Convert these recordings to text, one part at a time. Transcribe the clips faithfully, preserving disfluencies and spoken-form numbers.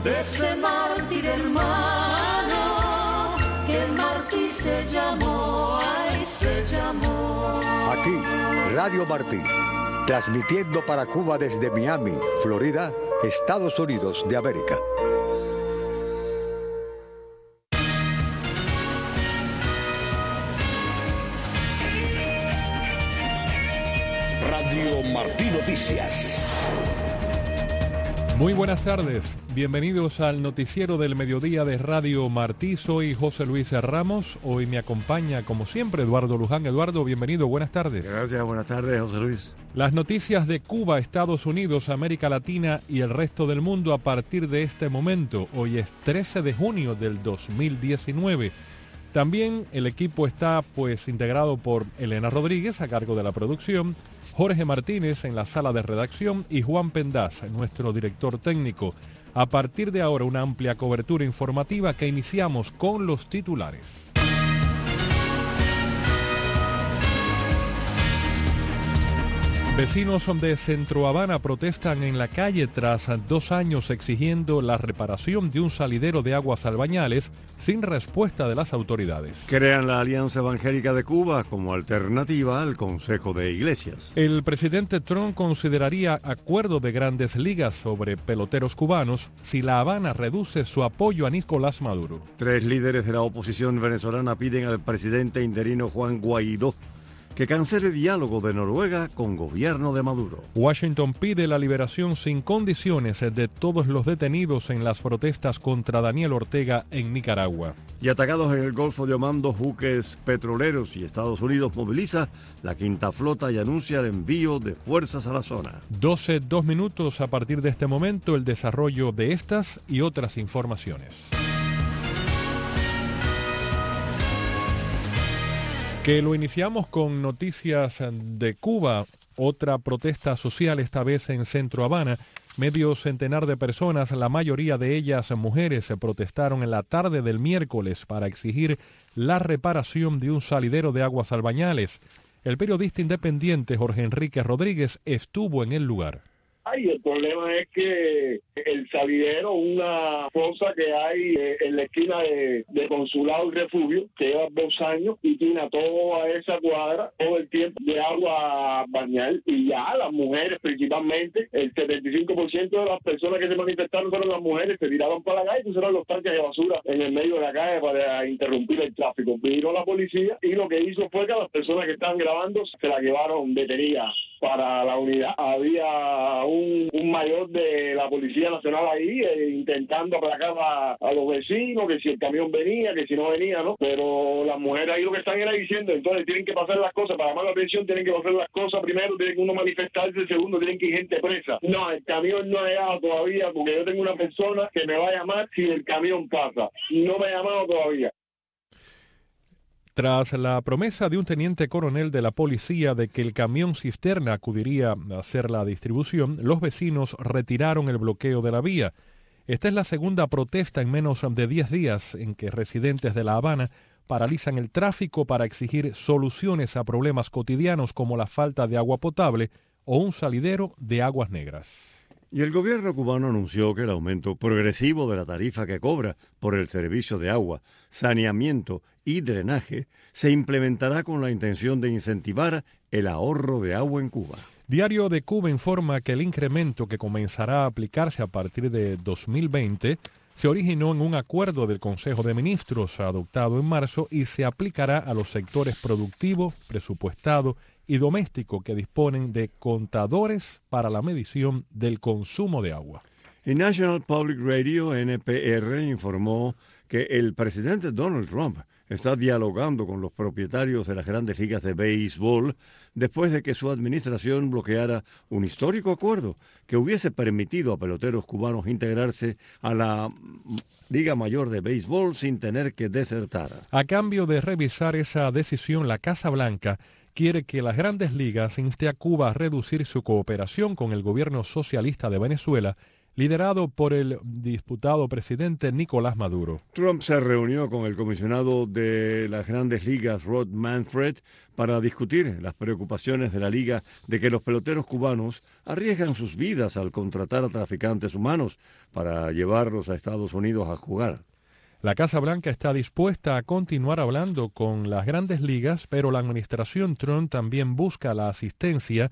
de ese mártir hermano, que el mártir se llamó, ay, se llamó. Aquí, Radio Martí, transmitiendo para Cuba desde Miami, Florida, Estados Unidos de América. Radio Martí Noticias. Muy buenas tardes, bienvenidos al noticiero del mediodía de Radio Martí. Soy José Luis Ramos, hoy me acompaña como siempre Eduardo Luján. Eduardo, bienvenido, buenas tardes. Gracias, buenas tardes, José Luis. Las noticias de Cuba, Estados Unidos, América Latina y el resto del mundo a partir de este momento. Hoy es trece de junio del dos mil diecinueve. También el equipo está pues integrado por Elena Rodríguez a cargo de la producción, Jorge Martínez en la sala de redacción y Juan Pendaz, nuestro director técnico. A partir de ahora, una amplia cobertura informativa que iniciamos con los titulares. Vecinos de Centro Habana protestan en la calle tras dos años exigiendo la reparación de un salidero de aguas albañales sin respuesta de las autoridades. Crean la Alianza Evangélica de Cuba como alternativa al Consejo de Iglesias. El presidente Trump consideraría acuerdo de Grandes Ligas sobre peloteros cubanos si La Habana reduce su apoyo a Nicolás Maduro. Tres líderes de la oposición venezolana piden al presidente interino Juan Guaidó que cancele diálogo de Noruega con gobierno de Maduro. Washington pide la liberación sin condiciones de todos los detenidos en las protestas contra Daniel Ortega en Nicaragua. Y atacados en el Golfo de Omán, dos buques petroleros y Estados Unidos moviliza la quinta flota y anuncia el envío de fuerzas a la zona. doce, dos minutos a partir de este momento, el desarrollo de estas y otras informaciones. Que lo iniciamos con noticias de Cuba, otra protesta social, esta vez en Centro Habana. Medio centenar de personas, la mayoría de ellas mujeres, se protestaron en la tarde del miércoles para exigir la reparación de un salidero de aguas albañales. El periodista independiente Jorge Enrique Rodríguez estuvo en el lugar. Y el problema es que el salidero, una fosa que hay en la esquina de, de Consulado y Refugio, que lleva dos años y tiene toda esa cuadra, todo el tiempo de agua bañal, y ya las mujeres principalmente, el setenta y cinco por ciento de las personas que se manifestaron fueron las mujeres, se tiraron para la calle y pusieron los tanques de basura en el medio de la calle para interrumpir el tráfico. Vino la policía y lo que hizo fue que a las personas que estaban grabando se las llevaron detenidas para la unidad. Había un, un mayor de la Policía Nacional ahí eh, intentando aplacar a, a los vecinos, que si el camión venía, que si no venía, ¿no? Pero las mujeres ahí lo que están era diciendo, entonces tienen que pasar las cosas, para llamar la atención tienen que pasar las cosas primero, tienen que uno manifestarse, segundo tienen que ir gente presa. No, el camión no ha llegado todavía, porque yo tengo una persona que me va a llamar si el camión pasa. No me ha llamado todavía. Tras la promesa de un teniente coronel de la policía de que el camión cisterna acudiría a hacer la distribución, los vecinos retiraron el bloqueo de la vía. Esta es la segunda protesta en menos de diez días en que residentes de La Habana paralizan el tráfico para exigir soluciones a problemas cotidianos como la falta de agua potable o un salidero de aguas negras. Y el gobierno cubano anunció que el aumento progresivo de la tarifa que cobra por el servicio de agua, saneamiento y drenaje se implementará con la intención de incentivar el ahorro de agua en Cuba. Diario de Cuba informa que el incremento que comenzará a aplicarse a partir de dos mil veinte se originó en un acuerdo del Consejo de Ministros adoptado en marzo y se aplicará a los sectores productivo, presupuestado y doméstico que disponen de contadores para la medición del consumo de agua. Y National Public Radio, N P R, informó que el presidente Donald Trump está dialogando con los propietarios de las grandes ligas de béisbol después de que su administración bloqueara un histórico acuerdo que hubiese permitido a peloteros cubanos integrarse a la Liga Mayor de Béisbol sin tener que desertar. A cambio de revisar esa decisión, la Casa Blanca quiere que las grandes ligas inste a Cuba a reducir su cooperación con el gobierno socialista de Venezuela liderado por el disputado presidente Nicolás Maduro. Trump se reunió con el comisionado de las Grandes Ligas, Rob Manfred, para discutir las preocupaciones de la liga de que los peloteros cubanos arriesgan sus vidas al contratar a traficantes humanos para llevarlos a Estados Unidos a jugar. La Casa Blanca está dispuesta a continuar hablando con las Grandes Ligas, pero la administración Trump también busca la asistencia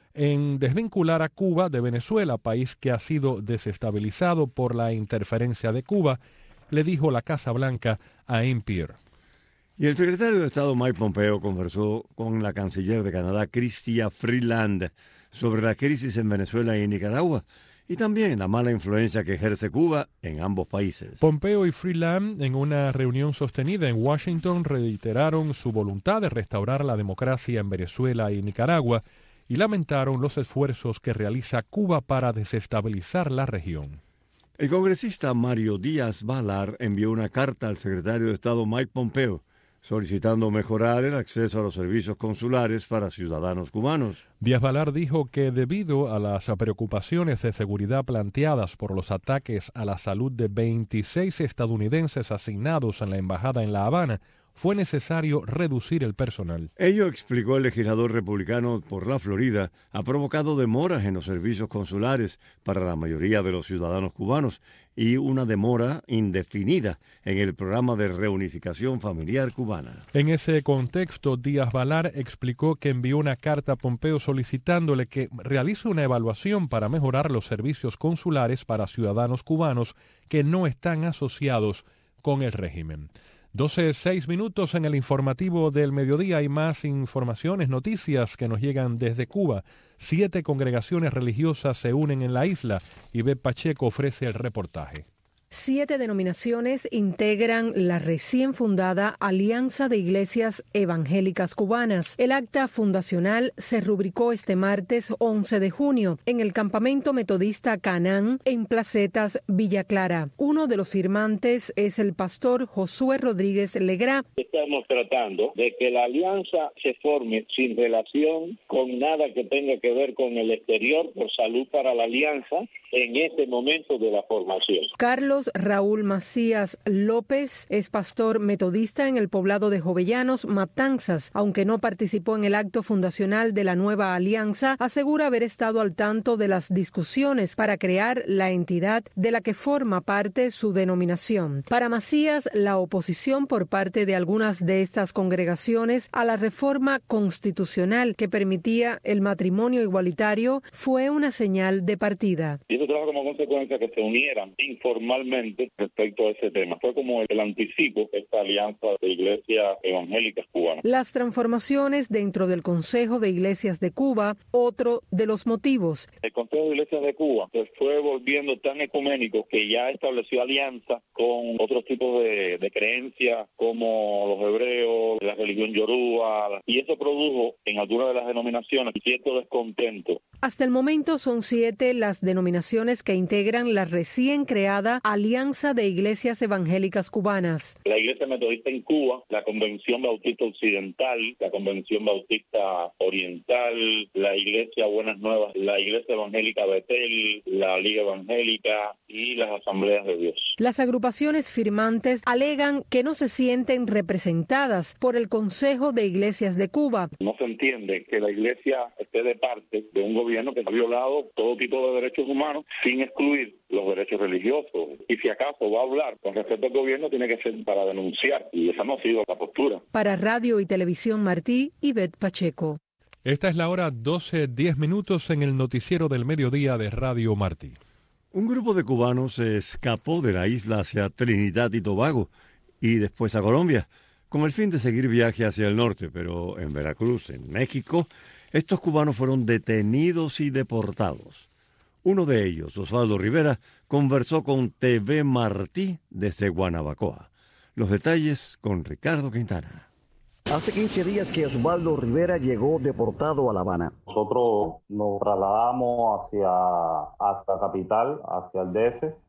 en desvincular a Cuba de Venezuela, país que ha sido desestabilizado por la interferencia de Cuba, le dijo la Casa Blanca a N P R. Y el secretario de Estado Mike Pompeo conversó con la canciller de Canadá, Chrystia Freeland, sobre la crisis en Venezuela y Nicaragua, y también la mala influencia que ejerce Cuba en ambos países. Pompeo y Freeland, en una reunión sostenida en Washington, reiteraron su voluntad de restaurar la democracia en Venezuela y Nicaragua y lamentaron los esfuerzos que realiza Cuba para desestabilizar la región. El congresista Mario Díaz-Balart envió una carta al secretario de Estado Mike Pompeo solicitando mejorar el acceso a los servicios consulares para ciudadanos cubanos. Díaz-Balart dijo que debido a las preocupaciones de seguridad planteadas por los ataques a la salud de veintiséis estadounidenses asignados en la embajada en La Habana, fue necesario reducir el personal. Ello, explicó el legislador republicano por la Florida, ha provocado demoras en los servicios consulares para la mayoría de los ciudadanos cubanos y una demora indefinida en el programa de reunificación familiar cubana. En ese contexto, Díaz-Balart explicó que envió una carta a Pompeo solicitándole que realice una evaluación para mejorar los servicios consulares para ciudadanos cubanos que no están asociados con el régimen. doce, seis minutos en el informativo del mediodía. Hay más informaciones, noticias que nos llegan desde Cuba. Siete congregaciones religiosas se unen en la isla y Beth Pacheco ofrece el reportaje. Siete denominaciones integran la recién fundada Alianza de Iglesias Evangélicas Cubanas. El acta fundacional se rubricó este martes once de junio en el campamento metodista Canaán en Placetas, Villa Clara. Uno de los firmantes es el pastor Josué Rodríguez Legrá. Estamos tratando de que la alianza se forme sin relación con nada que tenga que ver con el exterior, por salud para la alianza en este momento de la formación. Carlos Raúl Macías López es pastor metodista en el poblado de Jovellanos, Matanzas. Aunque no participó en el acto fundacional de la nueva alianza, asegura haber estado al tanto de las discusiones para crear la entidad de la que forma parte su denominación. Para Macías, la oposición por parte de algunas de estas congregaciones a la reforma constitucional que permitía el matrimonio igualitario fue una señal de partida. Y eso trajo como consecuencia que se unieran informalmente respecto a ese tema. Fue como el anticipo de esta alianza de iglesias evangélicas cubanas. Las transformaciones dentro del Consejo de Iglesias de Cuba, otro de los motivos. El Consejo de Iglesias de Cuba se fue volviendo tan ecuménico que ya estableció alianza con otros tipos de, de creencias como los hebreos, la religión yoruba, y eso produjo en algunas de las denominaciones cierto descontento. Hasta el momento son siete las denominaciones que integran la recién creada Alianza de Iglesias Evangélicas Cubanas. La Iglesia Metodista en Cuba, la Convención Bautista Occidental, la Convención Bautista Oriental, la Iglesia Buenas Nuevas, la Iglesia Evangélica Betel, la Liga Evangélica y las Asambleas de Dios. Las agrupaciones firmantes alegan que no se sienten representadas por el Consejo de Iglesias de Cuba. No se entiende que la Iglesia esté de parte de un gobierno que ha violado todo tipo de derechos humanos sin excluir los derechos religiosos. Y si acaso va a hablar con respecto al gobierno, tiene que ser para denunciar, y esa no ha sido la postura. Para Radio y Televisión Martí, Ivette Pacheco. Esta es la hora doce, diez minutos en el noticiero del mediodía de Radio Martí. Un grupo de cubanos se escapó de la isla hacia Trinidad y Tobago y después a Colombia, con el fin de seguir viaje hacia el norte, pero en Veracruz, en México, estos cubanos fueron detenidos y deportados. Uno de ellos, Osvaldo Rivera, conversó con T V Martí desde Guanabacoa. Los detalles con Ricardo Quintana. Hace quince días que Osvaldo Rivera llegó deportado a La Habana. Nosotros nos trasladamos hacia, hasta Capital, hacia el D F,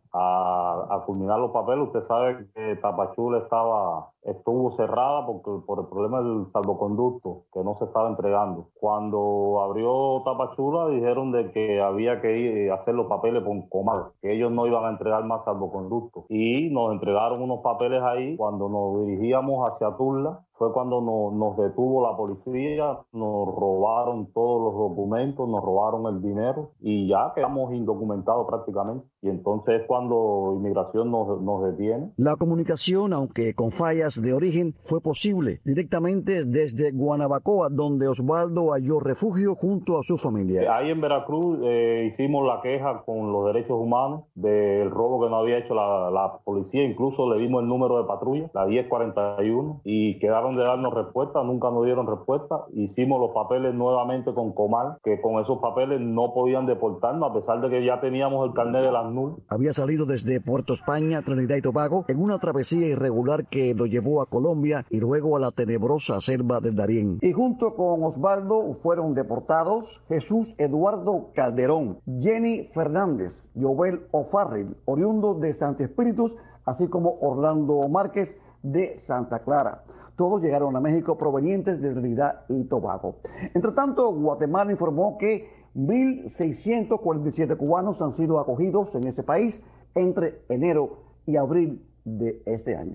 a, a culminar los papeles. Usted sabe que Tapachula estaba estuvo cerrada porque por el problema del salvoconducto, que no se estaba entregando. Cuando abrió Tapachula dijeron de que había que ir a hacer los papeles con Comal, que ellos no iban a entregar más salvoconducto. Y nos entregaron unos papeles ahí. Cuando nos dirigíamos hacia Tula, fue cuando nos, nos detuvo la policía, nos robaron todos los documentos, nos robaron el dinero y ya quedamos indocumentados prácticamente. Y entonces es cuando Inmigración nos, nos detiene. La comunicación, aunque con fallas de origen, fue posible directamente desde Guanabacoa, donde Osvaldo halló refugio junto a su familia. Ahí en Veracruz eh, hicimos la queja con los derechos humanos del robo que nos había hecho la, la policía, incluso le dimos el número de patrulla, la diez cuarenta y uno, y quedaron de darnos respuesta, nunca nos dieron respuesta. Hicimos los papeles nuevamente con Comal, que con esos papeles no podían deportarnos, a pesar de que ya teníamos el carnet de las N U L. Había salido desde Puerto España, Trinidad y Tobago, en una travesía irregular que lo llevó a Colombia y luego a la tenebrosa selva del Darién. Y junto con Osvaldo fueron deportados Jesús Eduardo Calderón, Jenny Fernández, Jovel O'Farrill, oriundos de Santo Espíritus, así como Orlando Márquez de Santa Clara. Todos llegaron a México provenientes de Trinidad y Tobago. Entre tanto, Guatemala informó que mil seiscientos cuarenta y siete cubanos han sido acogidos en ese país entre enero y abril de este año.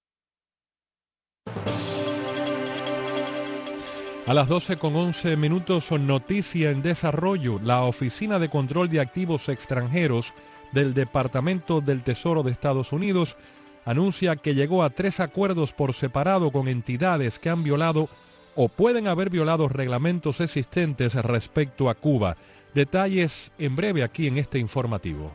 A las doce con once minutos, noticia en desarrollo. La Oficina de Control de Activos Extranjeros del Departamento del Tesoro de Estados Unidos anuncia que llegó a tres acuerdos por separado con entidades que han violado o pueden haber violado reglamentos existentes respecto a Cuba. Detalles en breve aquí en este informativo.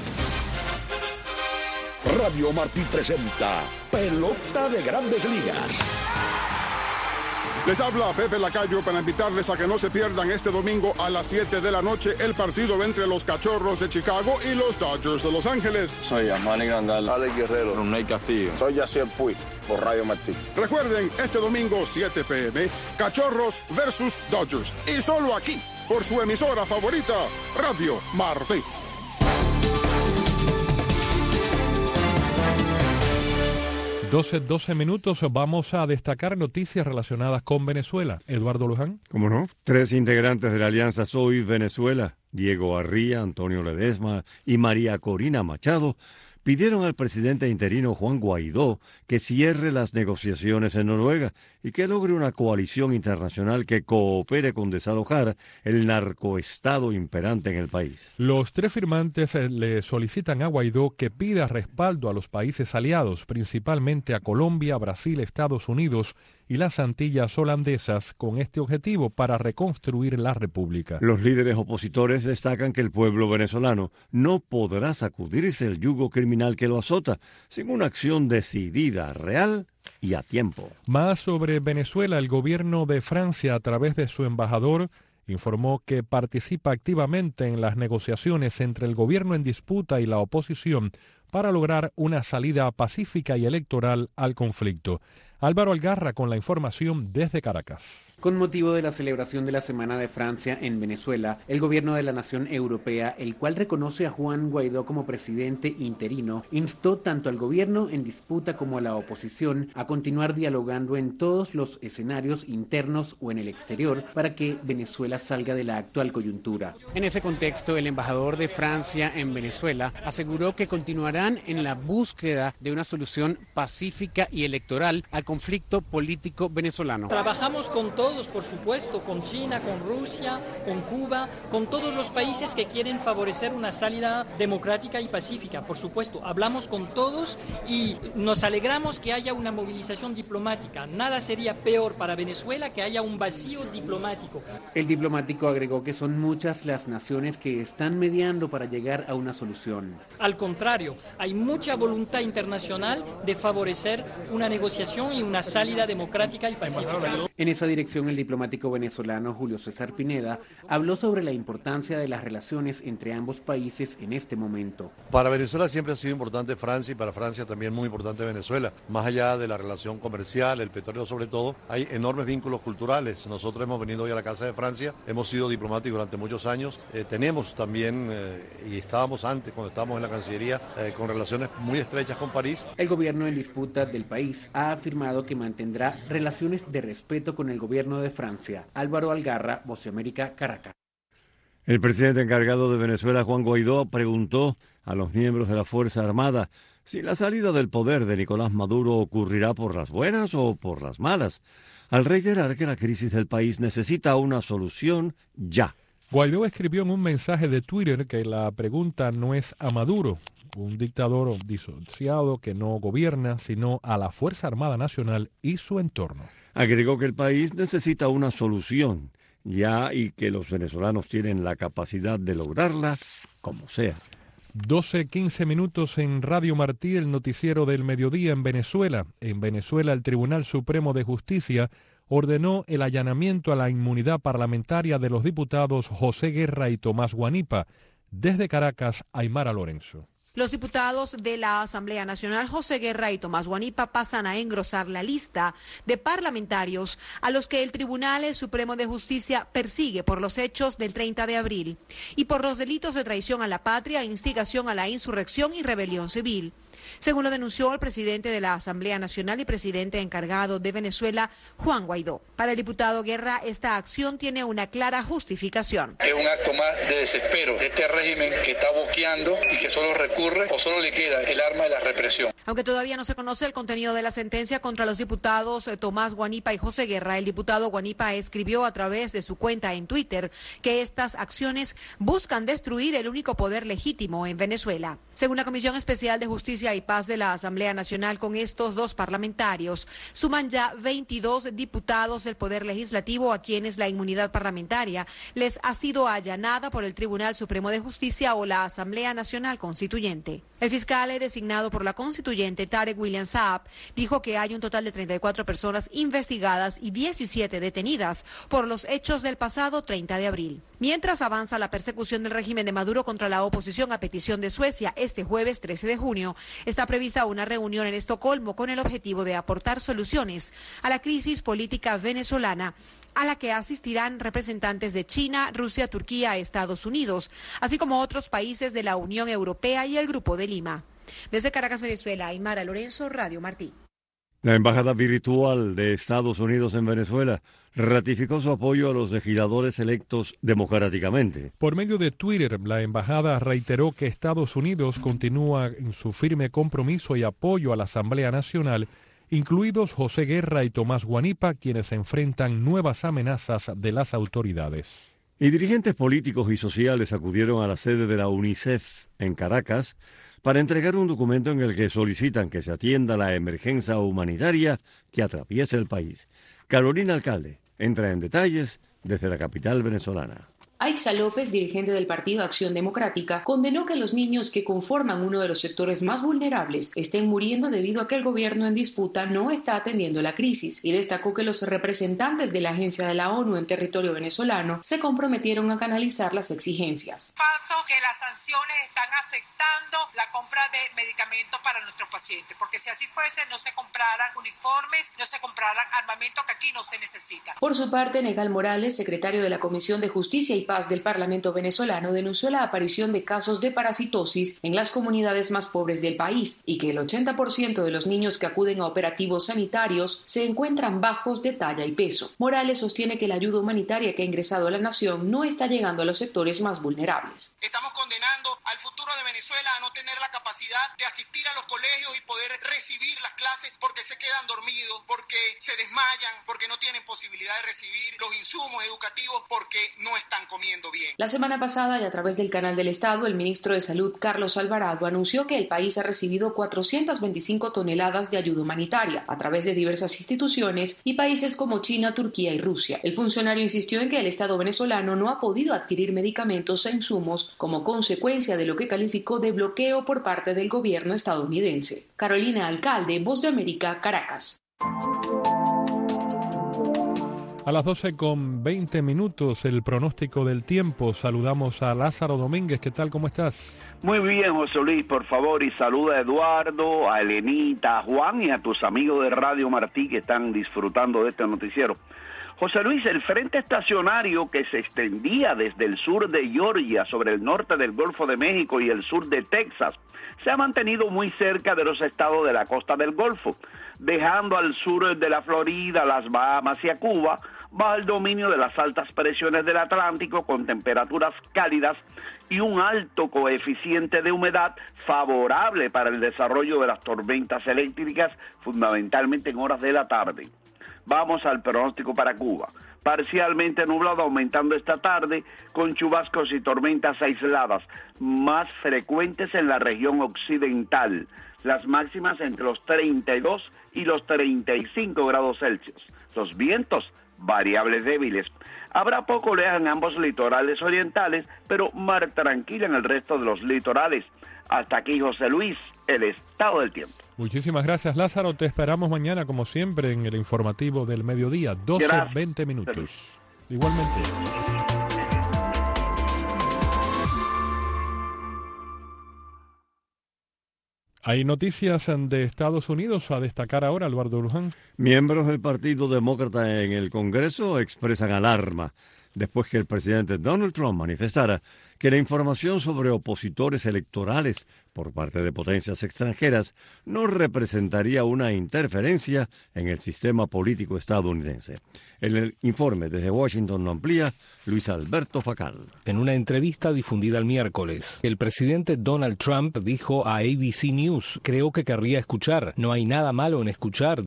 Radio Martí presenta Pelota de Grandes Ligas. Les habla Pepe Lacayo para invitarles a que no se pierdan este domingo a las siete de la noche el partido entre los Cachorros de Chicago y los Dodgers de Los Ángeles. Soy Amani Grandal, Alex Guerrero, Runay Castillo. Soy Yacier Puig, por Radio Martí. Recuerden, este domingo siete p m, Cachorros versus Dodgers. Y solo aquí, por su emisora favorita, Radio Martí. doce, doce minutos, vamos a destacar noticias relacionadas con Venezuela. Eduardo Luján. ¿Cómo no? Tres integrantes de la Alianza Soy Venezuela, Diego Arría, Antonio Ledesma y María Corina Machado, pidieron al presidente interino Juan Guaidó que cierre las negociaciones en Noruega y que logre una coalición internacional que coopere con desalojar el narcoestado imperante en el país. Los tres firmantes le solicitan a Guaidó que pida respaldo a los países aliados, principalmente a Colombia, Brasil, Estados Unidos y las Antillas holandesas, con este objetivo para reconstruir la república. Los líderes opositores destacan que el pueblo venezolano no podrá sacudirse el yugo criminal que lo azota sin una acción decidida, real y a tiempo. Más sobre Venezuela, el gobierno de Francia, a través de su embajador, informó que participa activamente en las negociaciones entre el gobierno en disputa y la oposición para lograr una salida pacífica y electoral al conflicto. Álvaro Algarra con la información desde Caracas. Con motivo de la celebración de la Semana de Francia en Venezuela, el gobierno de la nación europea, el cual reconoce a Juan Guaidó como presidente interino, instó tanto al gobierno en disputa como a la oposición a continuar dialogando en todos los escenarios internos o en el exterior para que Venezuela salga de la actual coyuntura. En ese contexto, el embajador de Francia en Venezuela aseguró que continuarán en la búsqueda de una solución pacífica y electoral al conflicto político venezolano. Trabajamos con todos Todos, por supuesto, con China, con Rusia, con Cuba, con todos los países que quieren favorecer una salida democrática y pacífica. Por supuesto, hablamos con todos y nos alegramos que haya una movilización diplomática. Nada sería peor para Venezuela que haya un vacío diplomático. El diplomático agregó que son muchas las naciones que están mediando para llegar a una solución. Al contrario, hay mucha voluntad internacional de favorecer una negociación y una salida democrática y pacífica. En esa dirección ocasión, el diplomático venezolano Julio César Pineda habló sobre la importancia de las relaciones entre ambos países en este momento. Para Venezuela siempre ha sido importante Francia y para Francia también muy importante Venezuela. Más allá de la relación comercial, el petróleo sobre todo, hay enormes vínculos culturales. Nosotros hemos venido hoy a la Casa de Francia, hemos sido diplomáticos durante muchos años, eh, tenemos también, eh, y estábamos antes cuando estábamos en la Cancillería, eh, con relaciones muy estrechas con París. El gobierno en disputa del país ha afirmado que mantendrá relaciones de respeto con el gobierno de Francia. Álvaro Algarra, Voz de América, Caracas. El presidente encargado de Venezuela, Juan Guaidó, preguntó a los miembros de la Fuerza Armada si la salida del poder de Nicolás Maduro ocurrirá por las buenas o por las malas, al reiterar que la crisis del país necesita una solución ya. Guaidó escribió en un mensaje de Twitter que la pregunta no es a Maduro, un dictador disociado que no gobierna, sino a la Fuerza Armada Nacional y su entorno. Agregó que el país necesita una solución ya y que los venezolanos tienen la capacidad de lograrla como sea. doce quince minutos en Radio Martí, el noticiero del mediodía en Venezuela. En Venezuela, el Tribunal Supremo de Justicia ordenó el allanamiento a la inmunidad parlamentaria de los diputados José Guerra y Tomás Guanipa. Desde Caracas, Aymara Lorenzo. Los diputados de la Asamblea Nacional José Guerra y Tomás Guanipa pasan a engrosar la lista de parlamentarios a los que el Tribunal Supremo de Justicia persigue por los hechos del treinta de abril y por los delitos de traición a la patria, instigación a la insurrección y rebelión civil. Según lo denunció el presidente de la Asamblea Nacional y presidente encargado de Venezuela, Juan Guaidó. Para el diputado Guerra, esta acción tiene una clara justificación. Es un acto más de desespero de este régimen que está boqueando y que solo recurre o solo le queda el arma de la represión. Aunque todavía no se conoce el contenido de la sentencia contra los diputados Tomás Guanipa y José Guerra, el diputado Guanipa escribió a través de su cuenta en Twitter que estas acciones buscan destruir el único poder legítimo en Venezuela. Según la Comisión Especial de Justicia y Paz de la Asamblea Nacional, con estos dos parlamentarios suman ya veintidós diputados del Poder Legislativo a quienes la inmunidad parlamentaria les ha sido allanada por el Tribunal Supremo de Justicia o la Asamblea Nacional Constituyente. El fiscal designado por la Constituyente, Tarek William Saab, dijo que hay un total de treinta y cuatro personas investigadas y diecisiete detenidas por los hechos del pasado treinta de abril. Mientras avanza la persecución del régimen de Maduro contra la oposición a petición de Suecia, este jueves trece de junio está prevista una reunión en Estocolmo con el objetivo de aportar soluciones a la crisis política venezolana, a la que asistirán representantes de China, Rusia, Turquía, Estados Unidos, así como otros países de la Unión Europea y el Grupo de Lima. Desde Caracas, Venezuela, Aymara Lorenzo, Radio Martí. La Embajada Virtual de Estados Unidos en Venezuela ratificó su apoyo a los legisladores electos democráticamente. Por medio de Twitter, la embajada reiteró que Estados Unidos continúa en su firme compromiso y apoyo a la Asamblea Nacional, incluidos José Guerra y Tomás Guanipa, quienes enfrentan nuevas amenazas de las autoridades. Y dirigentes políticos y sociales acudieron a la sede de la UNICEF en Caracas para entregar un documento en el que solicitan que se atienda la emergencia humanitaria que atraviesa el país. Carolina Alcalde entra en detalles desde la capital venezolana. Aixa López, dirigente del Partido Acción Democrática, condenó que los niños que conforman uno de los sectores más vulnerables estén muriendo debido a que el gobierno en disputa no está atendiendo la crisis y destacó que los representantes de la Agencia de la ONU en territorio venezolano se comprometieron a canalizar las exigencias. Falso que las sanciones están afectando la compra de medicamentos para nuestros pacientes, porque si así fuese no se compraran uniformes, no se compraran armamento que aquí no se necesita. Por su parte, Negal Morales, secretario de la Comisión de Justicia y Paz del Parlamento venezolano, denunció la aparición de casos de parasitosis en las comunidades más pobres del país y que el ochenta por ciento de los niños que acuden a operativos sanitarios se encuentran bajos de talla y peso. Morales sostiene que la ayuda humanitaria que ha ingresado a la nación no está llegando a los sectores más vulnerables. Estamos condenando al futuro de Venezuela a no tener la capacidad de asistir a los colegios y poder recibir las clases porque se quedan dormidos, porque se desmayan, porque no tienen posibilidad de recibir los insumos educativos, porque no están comiendo bien. La semana pasada y a través del canal del Estado, el ministro de Salud, Carlos Alvarado, anunció que el país ha recibido cuatrocientas veinticinco toneladas de ayuda humanitaria a través de diversas instituciones y países como China, Turquía y Rusia. El funcionario insistió en que el Estado venezolano no ha podido adquirir medicamentos e insumos como consecuencia de lo que calificó de bloqueo por parte del gobierno estadounidense. Carolina Alcalde, Voz de América, Caracas. A las doce con veinte minutos, el pronóstico del tiempo. Saludamos a Lázaro Domínguez. ¿Qué tal? ¿Cómo estás? Muy bien, José Luis, por favor, y saluda a Eduardo, a Elenita, a Juan y a tus amigos de Radio Martí que están disfrutando de este noticiero. José Luis, el frente estacionario que se extendía desde el sur de Georgia sobre el norte del Golfo de México y el sur de Texas, se ha mantenido muy cerca de los estados de la costa del Golfo, dejando al sur de la Florida, las Bahamas y a Cuba bajo el dominio de las altas presiones del Atlántico con temperaturas cálidas y un alto coeficiente de humedad favorable para el desarrollo de las tormentas eléctricas, fundamentalmente en horas de la tarde. Vamos al pronóstico para Cuba. Parcialmente nublado, aumentando esta tarde, con chubascos y tormentas aisladas, más frecuentes en la región occidental. Las máximas entre los treinta y dos y los treinta y cinco grados Celsius. Los vientos, variables débiles. Habrá poco oleaje en ambos litorales orientales, pero mar tranquila en el resto de los litorales. Hasta aquí, José Luis, el estado del tiempo. Muchísimas gracias, Lázaro. Te esperamos mañana, como siempre, en el informativo del mediodía, doce veinte minutos. Igualmente. Hay noticias de Estados Unidos a destacar ahora, Eduardo Luján. Miembros del Partido Demócrata en el Congreso expresan alarma después que el presidente Donald Trump manifestara que la información sobre opositores electorales por parte de potencias extranjeras no representaría una interferencia en el sistema político estadounidense. En el informe desde Washington lo amplía Luis Alberto Facal. En una entrevista difundida el miércoles, el presidente Donald Trump dijo a A B C News: creo que querría escuchar, no hay nada malo en escuchar.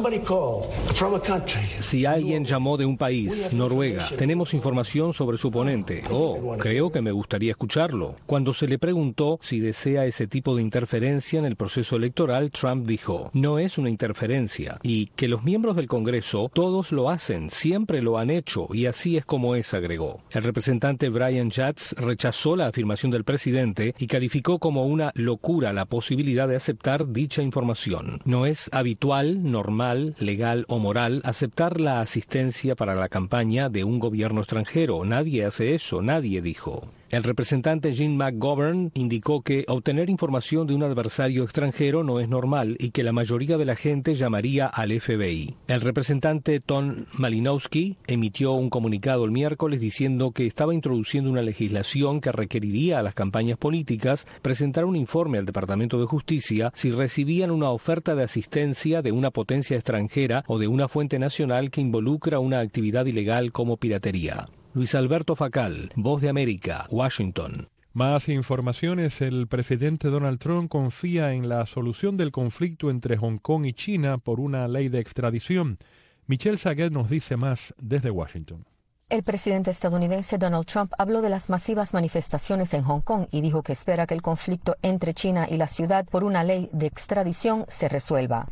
Si alguien llamó de un país, Noruega, tenemos información sobre su oponente. Oh, creo que me gustaría escucharlo. Cuando se le preguntó si desea ese tipo de interferencia en el proceso electoral, Trump dijo: no es una interferencia, y que los miembros del Congreso todos lo hacen, siempre lo han hecho, y así es como es, agregó. El representante Brian Schatz rechazó la afirmación del presidente y calificó como una locura la posibilidad de aceptar dicha información. No es habitual, normal, legal o moral aceptar la asistencia para la campaña de un gobierno extranjero. Nadie hace eso, nadie, dijo. El representante Jim McGovern indicó que obtener información de un adversario extranjero no es normal y que la mayoría de la gente llamaría al F B I. El representante Tom Malinowski emitió un comunicado el miércoles diciendo que estaba introduciendo una legislación que requeriría a las campañas políticas presentar un informe al Departamento de Justicia si recibían una oferta de asistencia de una potencia extranjera o de una fuente nacional que involucra una actividad ilegal como piratería. Luis Alberto Facal, Voz de América, Washington. Más informaciones. El presidente Donald Trump confía en la solución del conflicto entre Hong Kong y China por una ley de extradición. Michelle Saguet nos dice más desde Washington. El presidente estadounidense Donald Trump habló de las masivas manifestaciones en Hong Kong y dijo que espera que el conflicto entre China y la ciudad por una ley de extradición se resuelva.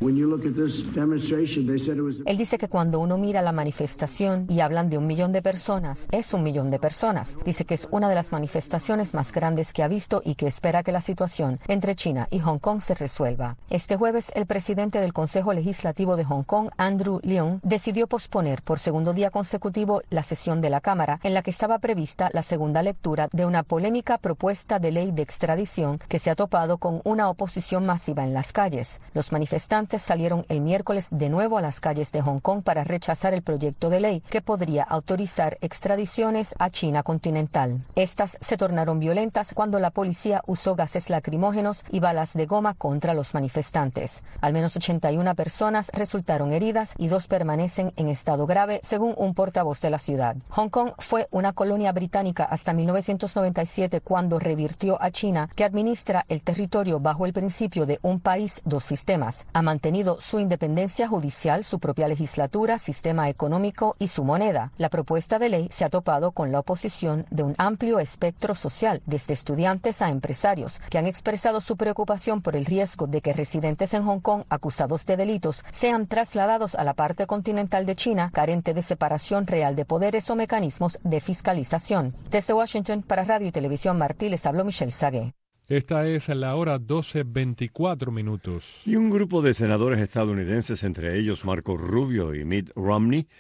Él dice que cuando uno mira la manifestación y hablan de un millón de personas, es un millón de personas. Dice que es una de las manifestaciones más grandes que ha visto y que espera que la situación entre China y Hong Kong se resuelva. Este jueves, el presidente del Consejo Legislativo de Hong Kong, Andrew Leung, decidió posponer por segundo día consecutivo la sesión de la Cámara, en la que estaba prevista la segunda lectura de una polémica propuesta de ley de extradición que se ha topado con una oposición masiva en las calles. Los manifestantes salieron el miércoles de nuevo a las calles de Hong Kong para rechazar el proyecto de ley que podría autorizar extradiciones a China continental. Estas se tornaron violentas cuando la policía usó gases lacrimógenos y balas de goma contra los manifestantes. Al menos ochenta y una personas resultaron heridas y dos permanecen en estado grave, según un portavoz de la ciudad. Hong Kong fue una colonia británica hasta mil novecientos noventa y siete, cuando revirtió a China, que administra el territorio bajo el principio de un país, dos sistemas. Ha mantenido su independencia judicial, su propia legislatura, sistema económico y su moneda. La propuesta de ley se ha topado con la oposición de un amplio espectro social, desde estudiantes a empresarios, que han expresado su preocupación por el riesgo de que residentes en Hong Kong acusados de delitos sean trasladados a la parte continental de China, carente de separación real de poderes o mecanismos de fiscalización. Desde Washington, para Radio y Televisión Martí, les habló Michelle Saguet. Esta es la hora doce veinticuatro minutos. Y un grupo de senadores estadounidenses, entre ellos Marco Rubio y Mitt Romney,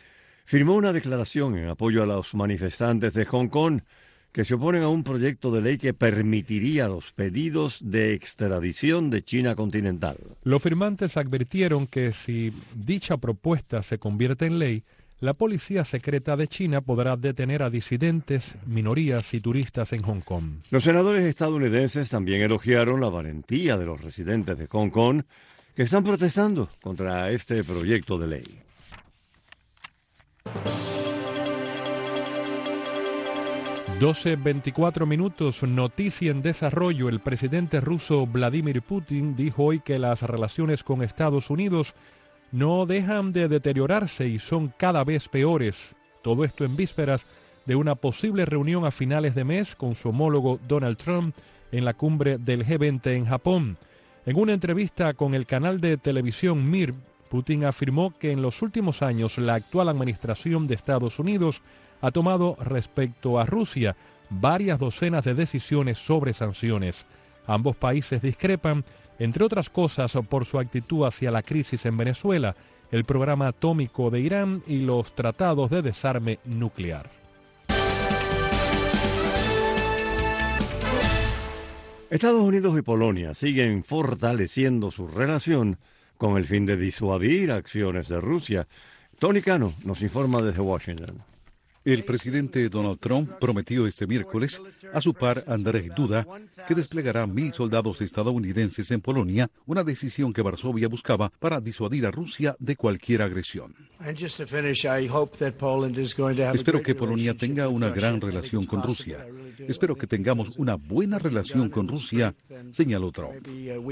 firmó una declaración en apoyo a los manifestantes de Hong Kong que se oponen a un proyecto de ley que permitiría los pedidos de extradición de China continental. Los firmantes advirtieron que si dicha propuesta se convierte en ley, la policía secreta de China podrá detener a disidentes, minorías y turistas en Hong Kong. Los senadores estadounidenses también elogiaron la valentía de los residentes de Hong Kong que están protestando contra este proyecto de ley. doce veinticuatro minutos, noticia en desarrollo. El presidente ruso Vladimir Putin dijo hoy que las relaciones con Estados Unidos no dejan de deteriorarse y son cada vez peores. Todo esto en vísperas de una posible reunión a finales de mes con su homólogo Donald Trump en la cumbre del G veinte en Japón. En una entrevista con el canal de televisión Mir, Putin afirmó que en los últimos años la actual administración de Estados Unidos ha tomado respecto a Rusia varias docenas de decisiones sobre sanciones. Ambos países discrepan, entre otras cosas, por su actitud hacia la crisis en Venezuela, el programa atómico de Irán y los tratados de desarme nuclear. Estados Unidos y Polonia siguen fortaleciendo su relación con el fin de disuadir acciones de Rusia. Tony Cano nos informa desde Washington. El presidente Donald Trump prometió este miércoles a su par Andrzej Duda que desplegará mil soldados estadounidenses en Polonia, una decisión que Varsovia buscaba para disuadir a Rusia de cualquier agresión. Espero que Polonia tenga una gran relación con Rusia. Espero que tengamos una buena relación con Rusia, señaló Trump.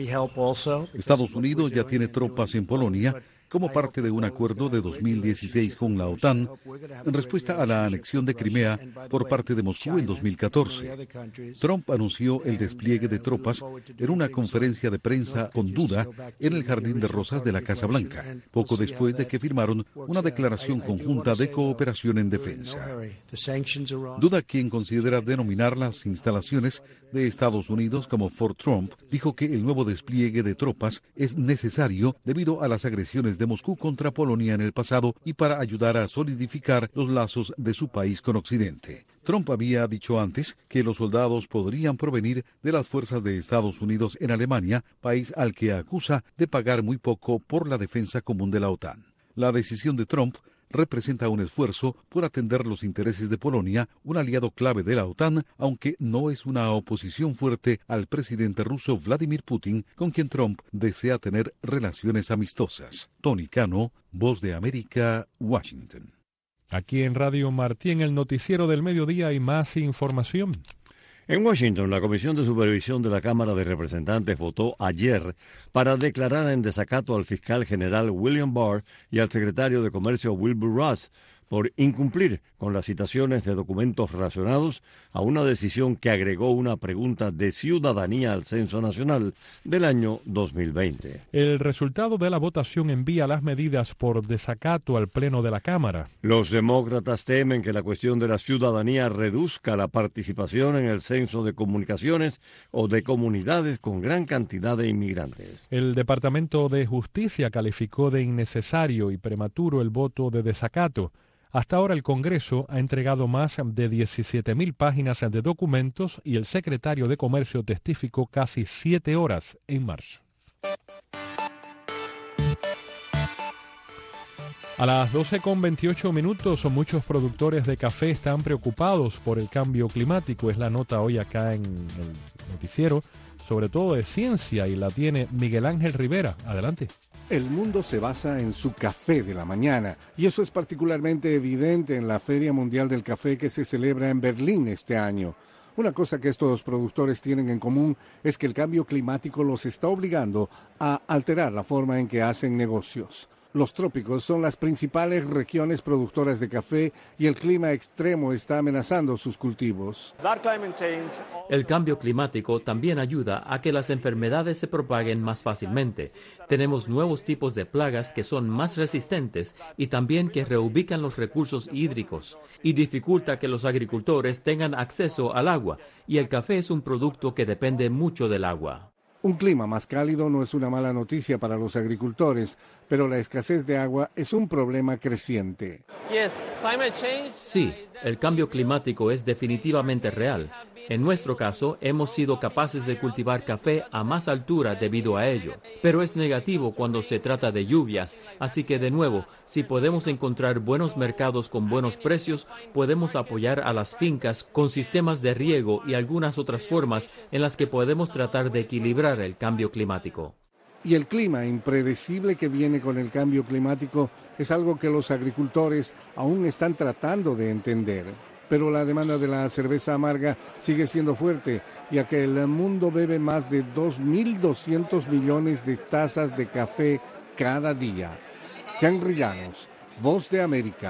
Estados Unidos ya tiene tropas en Polonia como parte de un acuerdo de dos mil dieciséis con la OTAN en respuesta a la anexión de Crimea por parte de Moscú en dos mil catorce. Trump anunció el despliegue de tropas en una conferencia de prensa con Duda en el Jardín de Rosas de la Casa Blanca, poco después de que firmaron una declaración conjunta de cooperación en defensa. Duda, quien considera denominar las instalaciones de Estados Unidos como Fort Trump, dijo que el nuevo despliegue de tropas es necesario debido a las agresiones de Moscú contra Polonia en el pasado y para ayudar a solidificar los lazos de su país con Occidente. Trump había dicho antes que los soldados podrían provenir de las fuerzas de Estados Unidos en Alemania, país al que acusa de pagar muy poco por la defensa común de la OTAN. La decisión de Trump representa un esfuerzo por atender los intereses de Polonia, un aliado clave de la OTAN, aunque no es una oposición fuerte al presidente ruso Vladimir Putin, con quien Trump desea tener relaciones amistosas. Tony Cano, Voz de América, Washington. Aquí en Radio Martí, en el noticiero del mediodía, hay más información. En Washington, la Comisión de Supervisión de la Cámara de Representantes votó ayer para declarar en desacato al fiscal general William Barr y al secretario de Comercio Wilbur Ross por incumplir con las citaciones de documentos relacionados a una decisión que agregó una pregunta de ciudadanía al Censo Nacional del año dos mil veinte. El resultado de la votación envía las medidas por desacato al Pleno de la Cámara. Los demócratas temen que la cuestión de la ciudadanía reduzca la participación en el censo de comunicaciones o de comunidades con gran cantidad de inmigrantes. El Departamento de Justicia calificó de innecesario y prematuro el voto de desacato. Hasta ahora el Congreso ha entregado más de diecisiete mil páginas de documentos y el secretario de Comercio testificó casi siete horas en marzo. A las doce con veintiocho minutos, muchos productores de café están preocupados por el cambio climático. Es la nota hoy acá en el noticiero, sobre todo de ciencia, y la tiene Miguel Ángel Rivera. Adelante. El mundo se basa en su café de la mañana, y eso es particularmente evidente en la Feria Mundial del Café que se celebra en Berlín este año. Una cosa que estos productores tienen en común es que el cambio climático los está obligando a alterar la forma en que hacen negocios. Los trópicos son las principales regiones productoras de café y el clima extremo está amenazando sus cultivos. El cambio climático también ayuda a que las enfermedades se propaguen más fácilmente. Tenemos nuevos tipos de plagas que son más resistentes y también que reubican los recursos hídricos y dificulta que los agricultores tengan acceso al agua, y el café es un producto que depende mucho del agua. Un clima más cálido no es una mala noticia para los agricultores, pero la escasez de agua es un problema creciente. Sí, el cambio climático es definitivamente real. En nuestro caso, hemos sido capaces de cultivar café a más altura debido a ello. Pero es negativo cuando se trata de lluvias, así que de nuevo, si podemos encontrar buenos mercados con buenos precios, podemos apoyar a las fincas con sistemas de riego y algunas otras formas en las que podemos tratar de equilibrar el cambio climático. Y el clima impredecible que viene con el cambio climático es algo que los agricultores aún están tratando de entender. Pero la demanda de la cerveza amarga sigue siendo fuerte, ya que el mundo bebe más de dos mil doscientos millones de tazas de café cada día. Henry Llanos, Voz de América.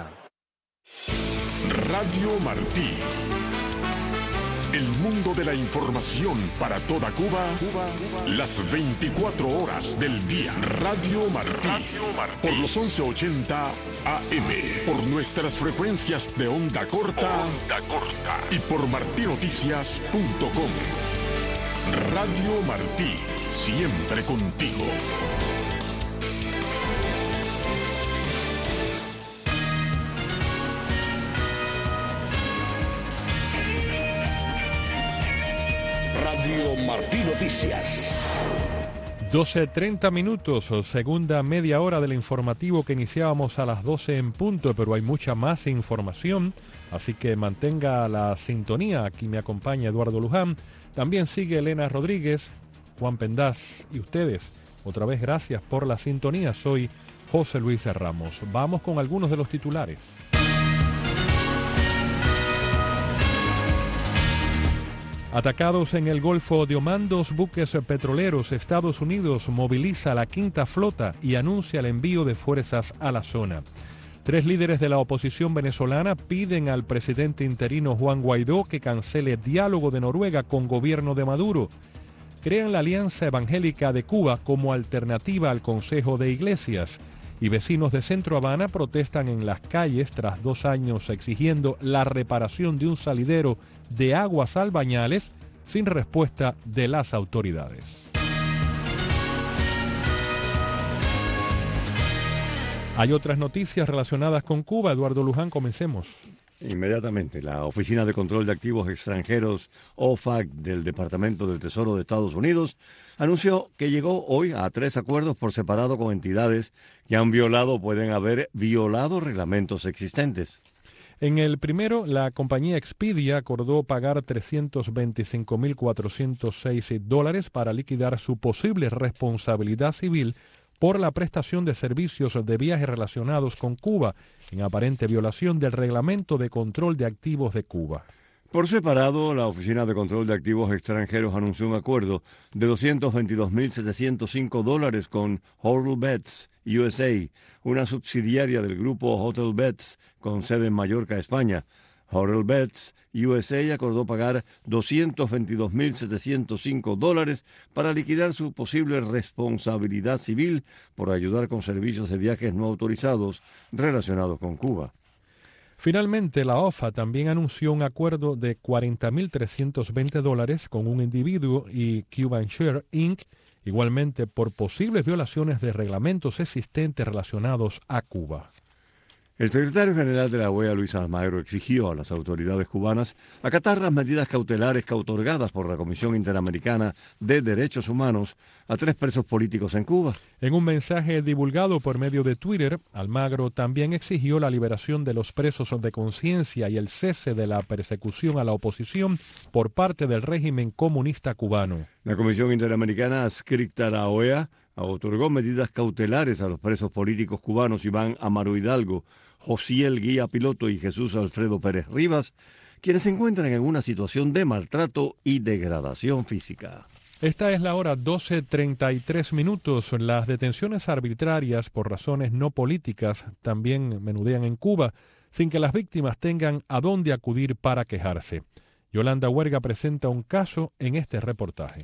Radio Martí. El mundo de la información para toda Cuba, Cuba, Cuba, las veinticuatro horas del día. Radio Martí, Radio Martí. Por los once ochenta A M, por nuestras frecuencias de onda corta, onda corta y por martí noticias punto com. Radio Martí, siempre contigo. Radio Martí Noticias. doce treinta minutos, segunda media hora del informativo que iniciábamos a las doce en punto, pero hay mucha más información, así que mantenga la sintonía. Aquí me acompaña Eduardo Luján, también sigue Elena Rodríguez, Juan Pendaz y ustedes. Otra vez gracias por la sintonía, soy José Luis Ramos. Vamos con algunos de los titulares. Atacados en el Golfo de Omán, dos buques petroleros. Estados Unidos moviliza la quinta flota y anuncia el envío de fuerzas a la zona. Tres líderes de la oposición venezolana piden al presidente interino Juan Guaidó que cancele diálogo de Noruega con gobierno de Maduro. Crean la Alianza Evangélica de Cuba como alternativa al Consejo de Iglesias. Y vecinos de Centro Habana protestan en las calles tras dos años exigiendo la reparación de un salidero de aguas Albañales sin respuesta de las autoridades. Hay otras noticias relacionadas con Cuba. Eduardo Luján, comencemos. Inmediatamente, la Oficina de Control de Activos Extranjeros, O F A C, del Departamento del Tesoro de Estados Unidos, anunció que llegó hoy a tres acuerdos por separado con entidades que han violado o pueden haber violado reglamentos existentes. En el primero, la compañía Expedia acordó pagar trescientos veinticinco mil cuatrocientos seis dólares para liquidar su posible responsabilidad civil por la prestación de servicios de viaje relacionados con Cuba, en aparente violación del Reglamento de Control de Activos de Cuba. Por separado, la Oficina de Control de Activos Extranjeros anunció un acuerdo de doscientos veintidós mil setecientos cinco dólares con HotelBeds U S A, una subsidiaria del grupo HotelBeds con sede en Mallorca, España. HotelBeds U S A acordó pagar doscientos veintidós mil setecientos cinco dólares para liquidar su posible responsabilidad civil por ayudar con servicios de viajes no autorizados relacionados con Cuba. Finalmente, la O F A también anunció un acuerdo de cuarenta mil trescientos veinte dólares con un individuo y CubanShare incorporated, igualmente por posibles violaciones de reglamentos existentes relacionados a Cuba. El secretario general de la O E A, Luis Almagro, exigió a las autoridades cubanas acatar las medidas cautelares que otorgadas por la Comisión Interamericana de Derechos Humanos a tres presos políticos en Cuba. En un mensaje divulgado por medio de Twitter, Almagro también exigió la liberación de los presos de conciencia y el cese de la persecución a la oposición por parte del régimen comunista cubano. La Comisión Interamericana adscrita a la O E A otorgó medidas cautelares a los presos políticos cubanos Iván Amaro Hidalgo, Josiel Guía Piloto y Jesús Alfredo Pérez Rivas, quienes se encuentran en una situación de maltrato y degradación física. Esta es la hora doce treinta y tres minutos. Las detenciones arbitrarias por razones no políticas también menudean en Cuba, sin que las víctimas tengan a dónde acudir para quejarse. Yolanda Huerga presenta un caso en este reportaje.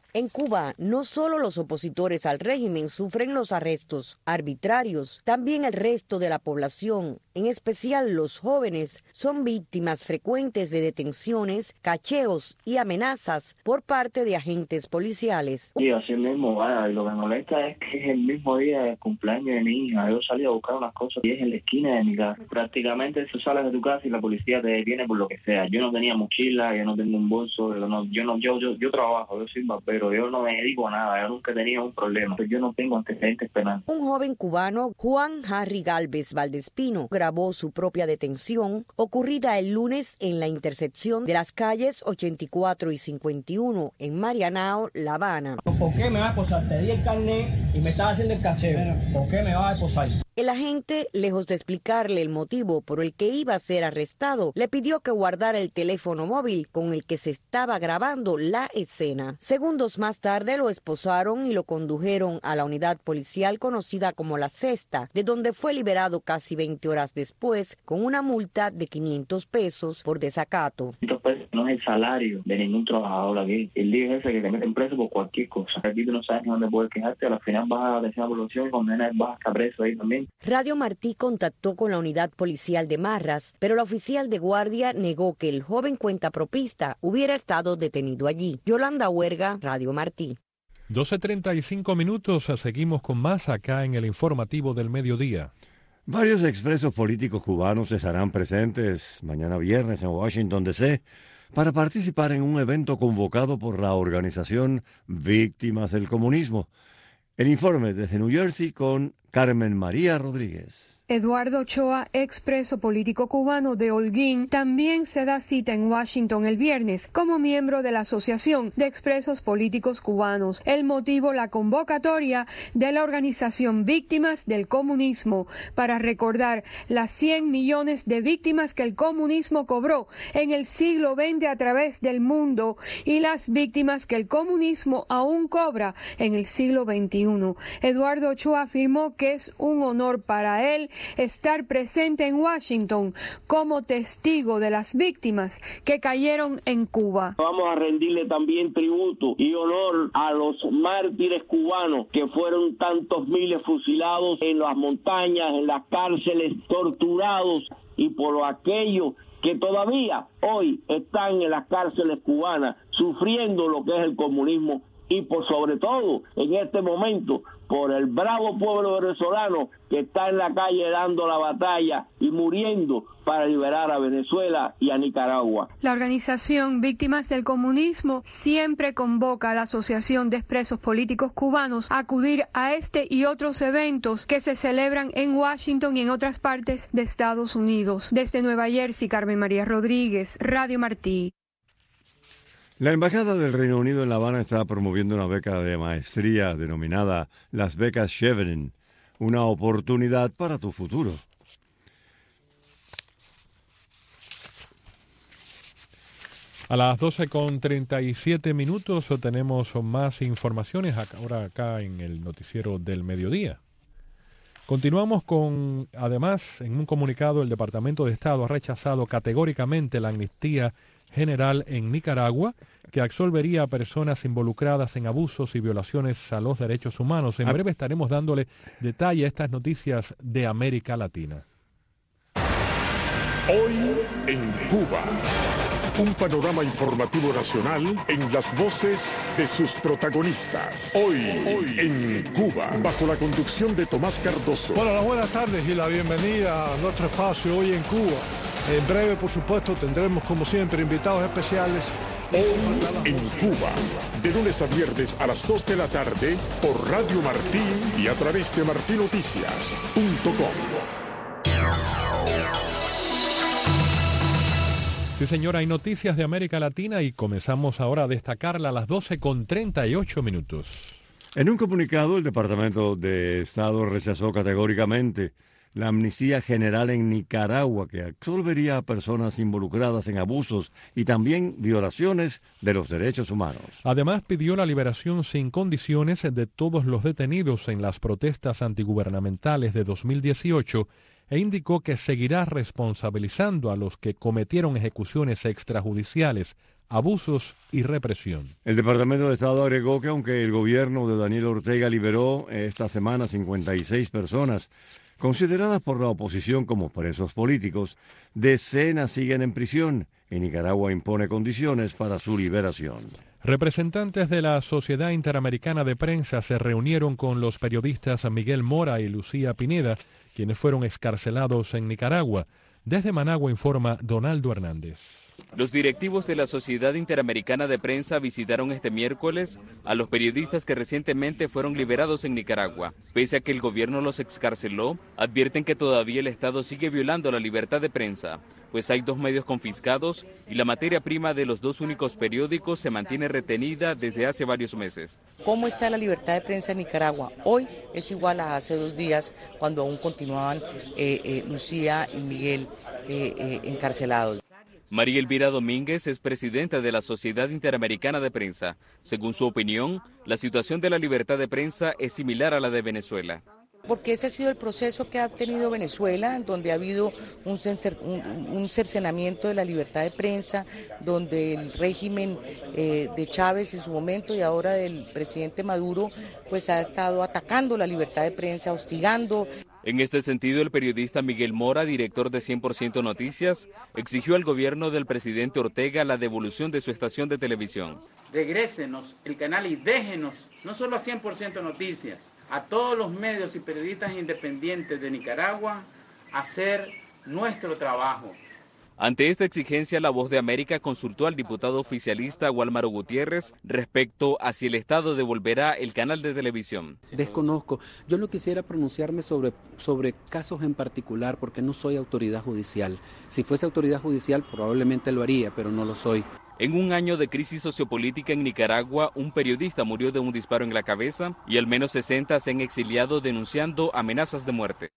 En Cuba, no solo los opositores al régimen sufren los arrestos arbitrarios, también el resto de la población, en especial los jóvenes, son víctimas frecuentes de detenciones, cacheos y amenazas por parte de agentes policiales. Sí, así mismo, vaya, y lo que me molesta es que es el mismo día del cumpleaños de mi hija. Yo salí a buscar unas cosas y es en la esquina de mi casa. Prácticamente tú sales de tu casa y la policía te detiene por lo que sea. Yo no tenía mochila, yo no tengo un bolso, yo no, yo no, yo, yo, yo trabajo, yo soy barbero, yo no me dedico a nada, yo nunca he tenido un problema, yo no tengo antecedentes penales. Un joven cubano, Juan Harry Galvez Valdespino, grabó su propia detención ocurrida el lunes en la intersección de las calles ochenta y cuatro y cincuenta y uno en Marianao, La Habana. ¿Por qué me vas a esposar? Te di el carnet y me estás haciendo el cacheo. ¿Por qué me vas a esposar? El agente, lejos de explicarle el motivo por el que iba a ser arrestado, le pidió que guardara el teléfono móvil con el que se estaba grabando la escena. Segundos más tarde lo esposaron y lo condujeron a la unidad policial conocida como La Cesta, de donde fue liberado casi veinte horas después con una multa de quinientos pesos por desacato. quinientos pesos no es el salario de ningún trabajador aquí. El día es ese que te meten preso por cualquier cosa. Aquí tú no sabes ni dónde puedes quejarte, al final vas a la población y condenar, vas a estar preso ahí también. Radio Martí contactó con la unidad policial de Marras, pero la oficial de guardia negó que el joven cuentapropista hubiera estado detenido allí. Yolanda Huerga, Radio Martí. doce treinta y cinco minutos, seguimos con más acá en el informativo del mediodía. Varios expresos políticos cubanos estarán presentes mañana viernes en Washington, D C para participar en un evento convocado por la organización Víctimas del Comunismo. El informe desde New Jersey con Carmen María Rodríguez. Eduardo Ochoa, expreso político cubano de Holguín, también se da cita en Washington el viernes como miembro de la Asociación de Expresos Políticos Cubanos. El motivo, la convocatoria de la organización Víctimas del Comunismo para recordar las cien millones de víctimas que el comunismo cobró en el siglo veinte a través del mundo y las víctimas que el comunismo aún cobra en el siglo veintiuno. Eduardo Ochoa afirmó que es un honor para él estar presente en Washington como testigo de las víctimas que cayeron en Cuba. Vamos a rendirle también tributo y honor a los mártires cubanos que fueron tantos miles fusilados en las montañas, en las cárceles, torturados, y por aquellos que todavía hoy están en las cárceles cubanas sufriendo lo que es el comunismo, y por sobre todo en este momento por el bravo pueblo venezolano que está en la calle dando la batalla y muriendo para liberar a Venezuela y a Nicaragua. La organización Víctimas del Comunismo siempre convoca a la Asociación de Expresos Políticos Cubanos a acudir a este y otros eventos que se celebran en Washington y en otras partes de Estados Unidos. Desde Nueva Jersey, Carmen María Rodríguez, Radio Martí. La Embajada del Reino Unido en La Habana está promoviendo una beca de maestría denominada las becas Chevening, una oportunidad para tu futuro. A las doce con treinta y siete minutos tenemos más informaciones ahora acá en el noticiero del mediodía. Continuamos con, además, en un comunicado, el Departamento de Estado ha rechazado categóricamente la amnistía general en Nicaragua, que absolvería a personas involucradas en abusos y violaciones a los derechos humanos. En breve estaremos dándole detalle a estas noticias de América Latina. Hoy en Cuba. Un panorama informativo nacional en las voces de sus protagonistas. Hoy, hoy en Cuba, bajo la conducción de Tomás Cardoso. Bueno, las buenas tardes y la bienvenida a nuestro espacio Hoy en Cuba. En breve, por supuesto, tendremos como siempre invitados especiales. Hoy en Cuba, de lunes a viernes a las dos de la tarde por Radio Martí y a través de martí noticias punto com. Sí, señora, hay noticias de América Latina y comenzamos ahora a destacarla a las doce con treinta y ocho minutos. En un comunicado, el Departamento de Estado rechazó categóricamente la amnistía general en Nicaragua, que absolvería a personas involucradas en abusos y también violaciones de los derechos humanos. Además, pidió la liberación sin condiciones de todos los detenidos en las protestas antigubernamentales de dos mil dieciocho e indicó que seguirá responsabilizando a los que cometieron ejecuciones extrajudiciales abusos y represión. El Departamento de Estado agregó que aunque el gobierno de Daniel Ortega liberó esta semana cincuenta y seis personas consideradas por la oposición como presos políticos, decenas siguen en prisión y Nicaragua impone condiciones para su liberación. Representantes de la Sociedad Interamericana de Prensa se reunieron con los periodistas Miguel Mora y Lucía Pineda, quienes fueron excarcelados en Nicaragua. Desde Managua informa Donaldo Hernández. Los directivos de la Sociedad Interamericana de Prensa visitaron este miércoles a los periodistas que recientemente fueron liberados en Nicaragua. Pese a que el gobierno los excarceló, advierten que todavía el Estado sigue violando la libertad de prensa, pues hay dos medios confiscados y la materia prima de los dos únicos periódicos se mantiene retenida desde hace varios meses. ¿Cómo está la libertad de prensa en Nicaragua? Hoy es igual a hace dos días cuando aún continuaban eh, eh, Lucía y Miguel eh, eh, encarcelados. María Elvira Domínguez es presidenta de la Sociedad Interamericana de Prensa. Según su opinión, la situación de la libertad de prensa es similar a la de Venezuela. Porque ese ha sido el proceso que ha tenido Venezuela, en donde ha habido un, censer, un, un cercenamiento de la libertad de prensa, donde el régimen eh, de Chávez en su momento y ahora del presidente Maduro, pues ha estado atacando la libertad de prensa, hostigando. En este sentido, el periodista Miguel Mora, director de cien por ciento Noticias, exigió al gobierno del presidente Ortega la devolución de su estación de televisión. Regrésenos el canal y déjenos, no solo a cien por ciento Noticias, a todos los medios y periodistas independientes de Nicaragua, hacer nuestro trabajo. Ante esta exigencia, La Voz de América consultó al diputado oficialista Wálmaro Gutiérrez respecto a si el Estado devolverá el canal de televisión. Desconozco. Yo no quisiera pronunciarme sobre, sobre casos en particular porque no soy autoridad judicial. Si fuese autoridad judicial probablemente lo haría, pero no lo soy. En un año de crisis sociopolítica en Nicaragua, un periodista murió de un disparo en la cabeza y al menos sesenta se han exiliado denunciando amenazas de muerte.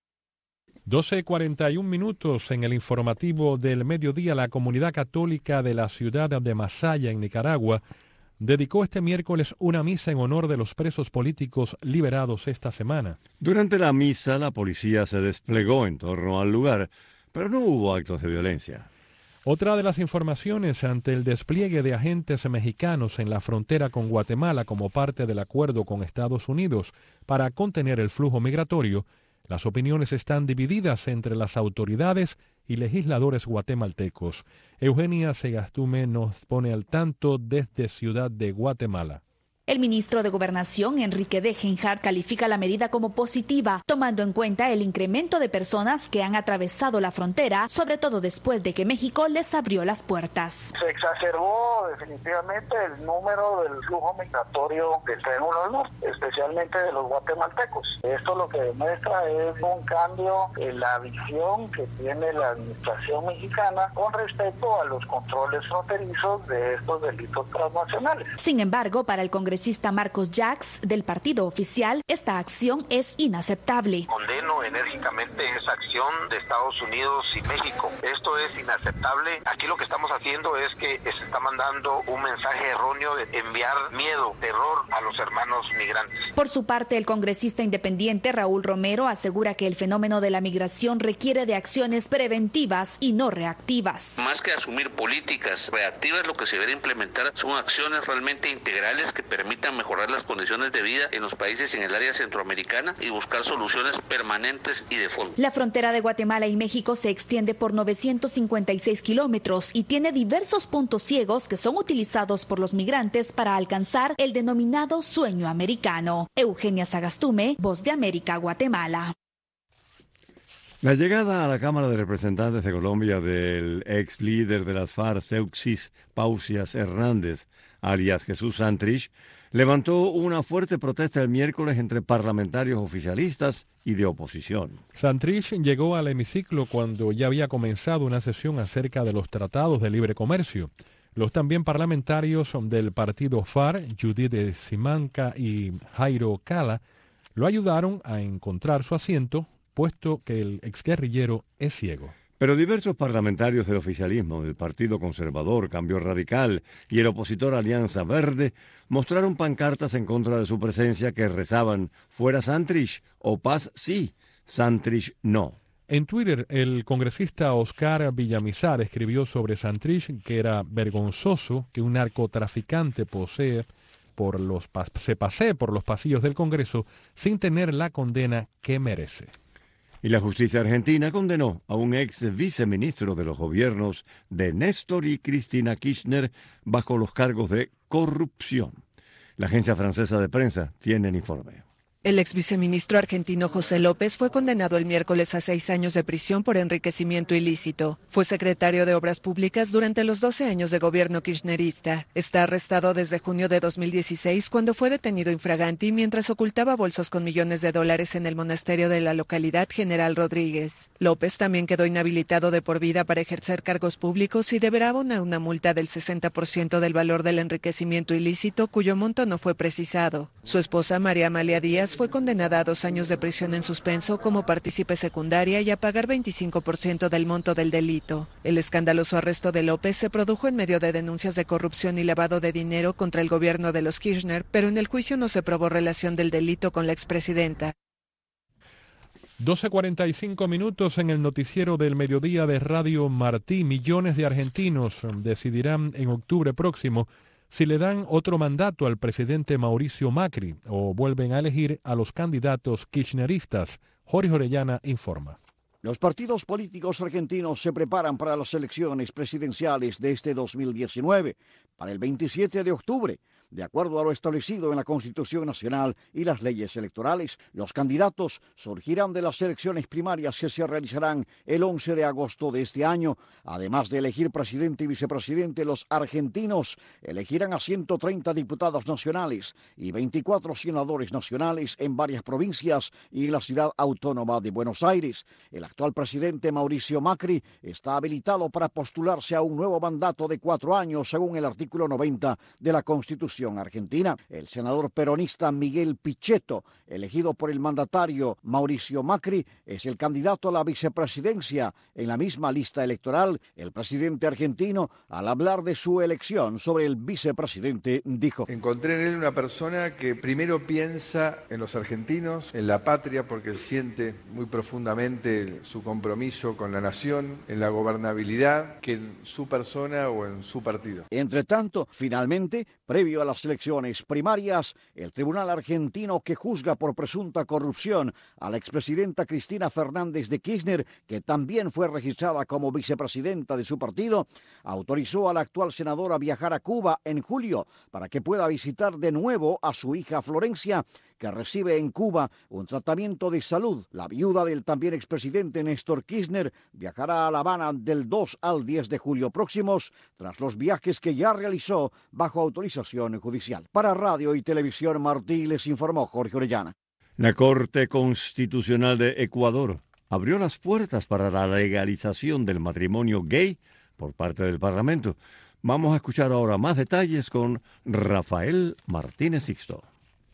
doce cuarenta y un minutos en el informativo del mediodía. La comunidad católica de la ciudad de Masaya, en Nicaragua, dedicó este miércoles una misa en honor de los presos políticos liberados esta semana. Durante la misa, la policía se desplegó en torno al lugar, pero no hubo actos de violencia. Otra de las informaciones: ante el despliegue de agentes mexicanos en la frontera con Guatemala como parte del acuerdo con Estados Unidos para contener el flujo migratorio, las opiniones están divididas entre las autoridades y legisladores guatemaltecos. Eugenia Sagastume nos pone al tanto desde Ciudad de Guatemala. El ministro de Gobernación, Enrique de Genjar, califica la medida como positiva, tomando en cuenta el incremento de personas que han atravesado la frontera, sobre todo después de que México les abrió las puertas. Se exacerbó definitivamente el número del flujo migratorio del Triángulo Norte, especialmente de los guatemaltecos. Esto lo que demuestra es un cambio en la visión que tiene la administración mexicana con respecto a los controles fronterizos de estos delitos transnacionales. Sin embargo, para el congresista Marcos Jax, del partido oficial, esta acción es inaceptable. Condeno enérgicamente esa acción de Estados Unidos y México. Esto es inaceptable. Aquí lo que estamos haciendo es que se está mandando un mensaje erróneo de enviar miedo, terror a los hermanos migrantes. Por su parte, el congresista independiente Raúl Romero asegura que el fenómeno de la migración requiere de acciones preventivas y no reactivas. Más que asumir políticas reactivas, lo que se debe implementar son acciones realmente integrales que permitan mejorar las condiciones de vida en los países en el área centroamericana y buscar soluciones permanentes y de fondo. La frontera de Guatemala y México se extiende por novecientos cincuenta y seis kilómetros y tiene diversos puntos ciegos que son utilizados por los migrantes para alcanzar el denominado sueño americano. Eugenia Sagastume, Voz de América, Guatemala. La llegada a la Cámara de Representantes de Colombia del ex líder de las FARC, Seuxis Pausias Hernández, alias Jesús Santrich, levantó una fuerte protesta el miércoles entre parlamentarios oficialistas y de oposición. Santrich llegó al hemiciclo cuando ya había comenzado una sesión acerca de los tratados de libre comercio. Los también parlamentarios del partido FARC, Judith Simanca y Jairo Cala, lo ayudaron a encontrar su asiento, puesto que el exguerrillero es ciego. Pero diversos parlamentarios del oficialismo, del Partido Conservador, Cambio Radical y el opositor Alianza Verde mostraron pancartas en contra de su presencia que rezaban: fuera Santrich o paz sí, Santrich no. En Twitter, el congresista Oscar Villamizar escribió sobre Santrich que era vergonzoso que un narcotraficante posee por los se pasee por los pasillos del Congreso sin tener la condena que merece. Y la justicia argentina condenó a un ex viceministro de los gobiernos de Néstor y Cristina Kirchner bajo los cargos de corrupción. La agencia francesa de prensa tiene el informe. El ex viceministro argentino José López fue condenado el miércoles a seis años de prisión por enriquecimiento ilícito. Fue secretario de Obras Públicas durante los doce años de gobierno kirchnerista. Está arrestado desde junio de dos mil dieciséis, cuando fue detenido infraganti mientras ocultaba bolsos con millones de dólares en el monasterio de la localidad General Rodríguez. López también quedó inhabilitado de por vida para ejercer cargos públicos y deberá abonar una multa del sesenta por ciento del valor del enriquecimiento ilícito, cuyo monto no fue precisado. Su esposa, María Amalia Díaz, fue condenada a dos años de prisión en suspenso como partícipe secundaria y a pagar veinticinco por ciento del monto del delito. El escandaloso arresto de López se produjo en medio de denuncias de corrupción y lavado de dinero contra el gobierno de los Kirchner, pero en el juicio no se probó relación del delito con la expresidenta. doce cuarenta y cinco minutos en el noticiero del mediodía de Radio Martí. Millones de argentinos decidirán en octubre próximo si le dan otro mandato al presidente Mauricio Macri o vuelven a elegir a los candidatos kirchneristas. Jorge Orellana informa. Los partidos políticos argentinos se preparan para las elecciones presidenciales de este dos mil diecinueve, para el veintisiete de octubre. De acuerdo a lo establecido en la Constitución Nacional y las leyes electorales, los candidatos surgirán de las elecciones primarias que se realizarán el once de agosto de este año. Además de elegir presidente y vicepresidente, los argentinos elegirán a ciento treinta diputados nacionales y veinticuatro senadores nacionales en varias provincias y en la ciudad autónoma de Buenos Aires. El actual presidente Mauricio Macri está habilitado para postularse a un nuevo mandato de cuatro años, según el artículo noventa de la Constitución argentina. El senador peronista Miguel Pichetto, elegido por el mandatario Mauricio Macri, es el candidato a la vicepresidencia en la misma lista electoral. El presidente argentino, al hablar de su elección sobre el vicepresidente, dijo: encontré en él una persona que primero piensa en los argentinos, en la patria, porque siente muy profundamente su compromiso con la nación, en la gobernabilidad, que en su persona o en su partido. Entre tanto, finalmente, previo a las elecciones primarias, el tribunal argentino que juzga por presunta corrupción a la expresidenta Cristina Fernández de Kirchner, que también fue registrada como vicepresidenta de su partido, autorizó a la actual senadora a viajar a Cuba en julio para que pueda visitar de nuevo a su hija Florencia, que recibe en Cuba un tratamiento de salud. La viuda del también expresidente Néstor Kirchner viajará a La Habana del dos al diez de julio próximos, tras los viajes que ya realizó bajo autorización judicial. Para Radio y Televisión Martí les informó Jorge Orellana. La Corte Constitucional de Ecuador abrió las puertas para la legalización del matrimonio gay por parte del Parlamento. Vamos a escuchar ahora más detalles con Rafael Martínez Sixto.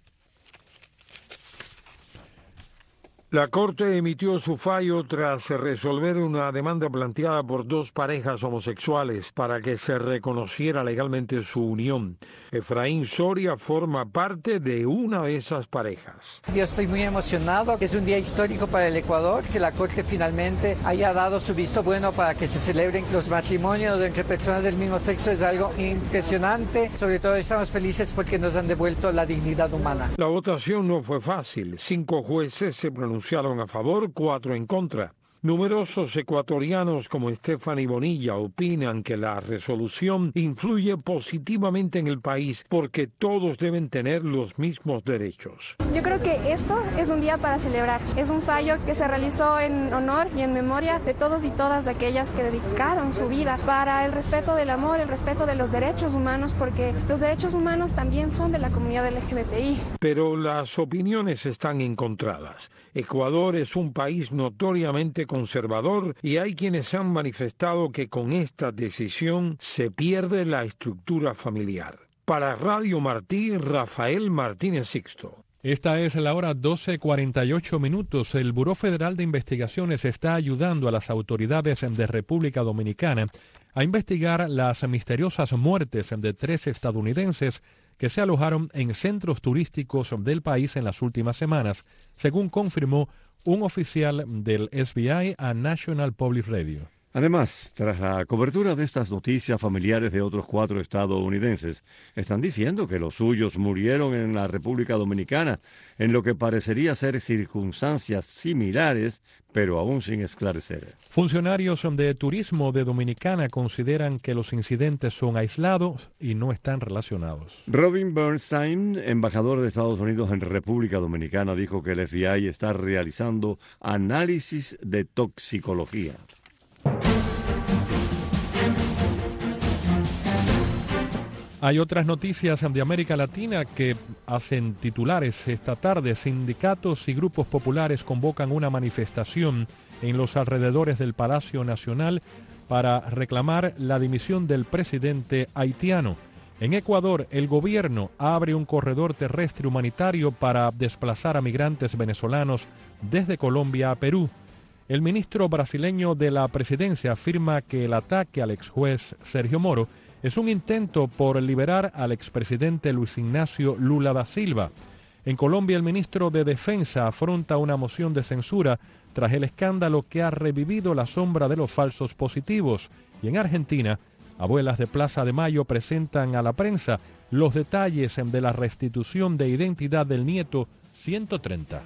La Corte emitió su fallo tras resolver una demanda planteada por dos parejas homosexuales para que se reconociera legalmente su unión. Efraín Soria forma parte de una de esas parejas. Yo estoy muy emocionado. Es un día histórico para el Ecuador, que la Corte finalmente haya dado su visto bueno para que se celebren los matrimonios entre personas del mismo sexo. Es algo impresionante. Sobre todo estamos felices porque nos han devuelto la dignidad humana. La votación no fue fácil. Cinco jueces se pronunciaron a favor, cuatro en contra. Numerosos ecuatorianos como Stephanie Bonilla opinan que la resolución influye positivamente en el país porque todos deben tener los mismos derechos. Yo creo que esto es un día para celebrar. Es un fallo que se realizó en honor y en memoria de todos y todas aquellas que dedicaron su vida para el respeto del amor, el respeto de los derechos humanos, porque los derechos humanos también son de la comunidad L G B T I. Pero las opiniones están encontradas. Ecuador es un país notoriamente conservador y hay quienes han manifestado que con esta decisión se pierde la estructura familiar. Para Radio Martí, Rafael Martínez Sixto. Esta es la hora doce cuarenta y ocho minutos. El Buró Federal de Investigaciones está ayudando a las autoridades de República Dominicana a investigar las misteriosas muertes de tres estadounidenses que se alojaron en centros turísticos del país en las últimas semanas, según confirmó un oficial del F B I a National Public Radio. Además, tras la cobertura de estas noticias, familiares de otros cuatro estadounidenses están diciendo que los suyos murieron en la República Dominicana, en lo que parecería ser circunstancias similares, pero aún sin esclarecer. Funcionarios de turismo de Dominicana consideran que los incidentes son aislados y no están relacionados. Robin Bernstein, embajador de Estados Unidos en República Dominicana, dijo que el F B I está realizando análisis de toxicología. Hay otras noticias de América Latina que hacen titulares esta tarde. Sindicatos y grupos populares convocan una manifestación en los alrededores del Palacio Nacional para reclamar la dimisión del presidente haitiano. En Ecuador, el gobierno abre un corredor terrestre humanitario para desplazar a migrantes venezolanos desde Colombia a Perú. El ministro brasileño de la presidencia afirma que el ataque al exjuez Sergio Moro es un intento por liberar al expresidente Luis Ignacio Lula da Silva. En Colombia, el ministro de Defensa afronta una moción de censura tras el escándalo que ha revivido la sombra de los falsos positivos. Y en Argentina, abuelas de Plaza de Mayo presentan a la prensa los detalles de la restitución de identidad del nieto ciento treinta.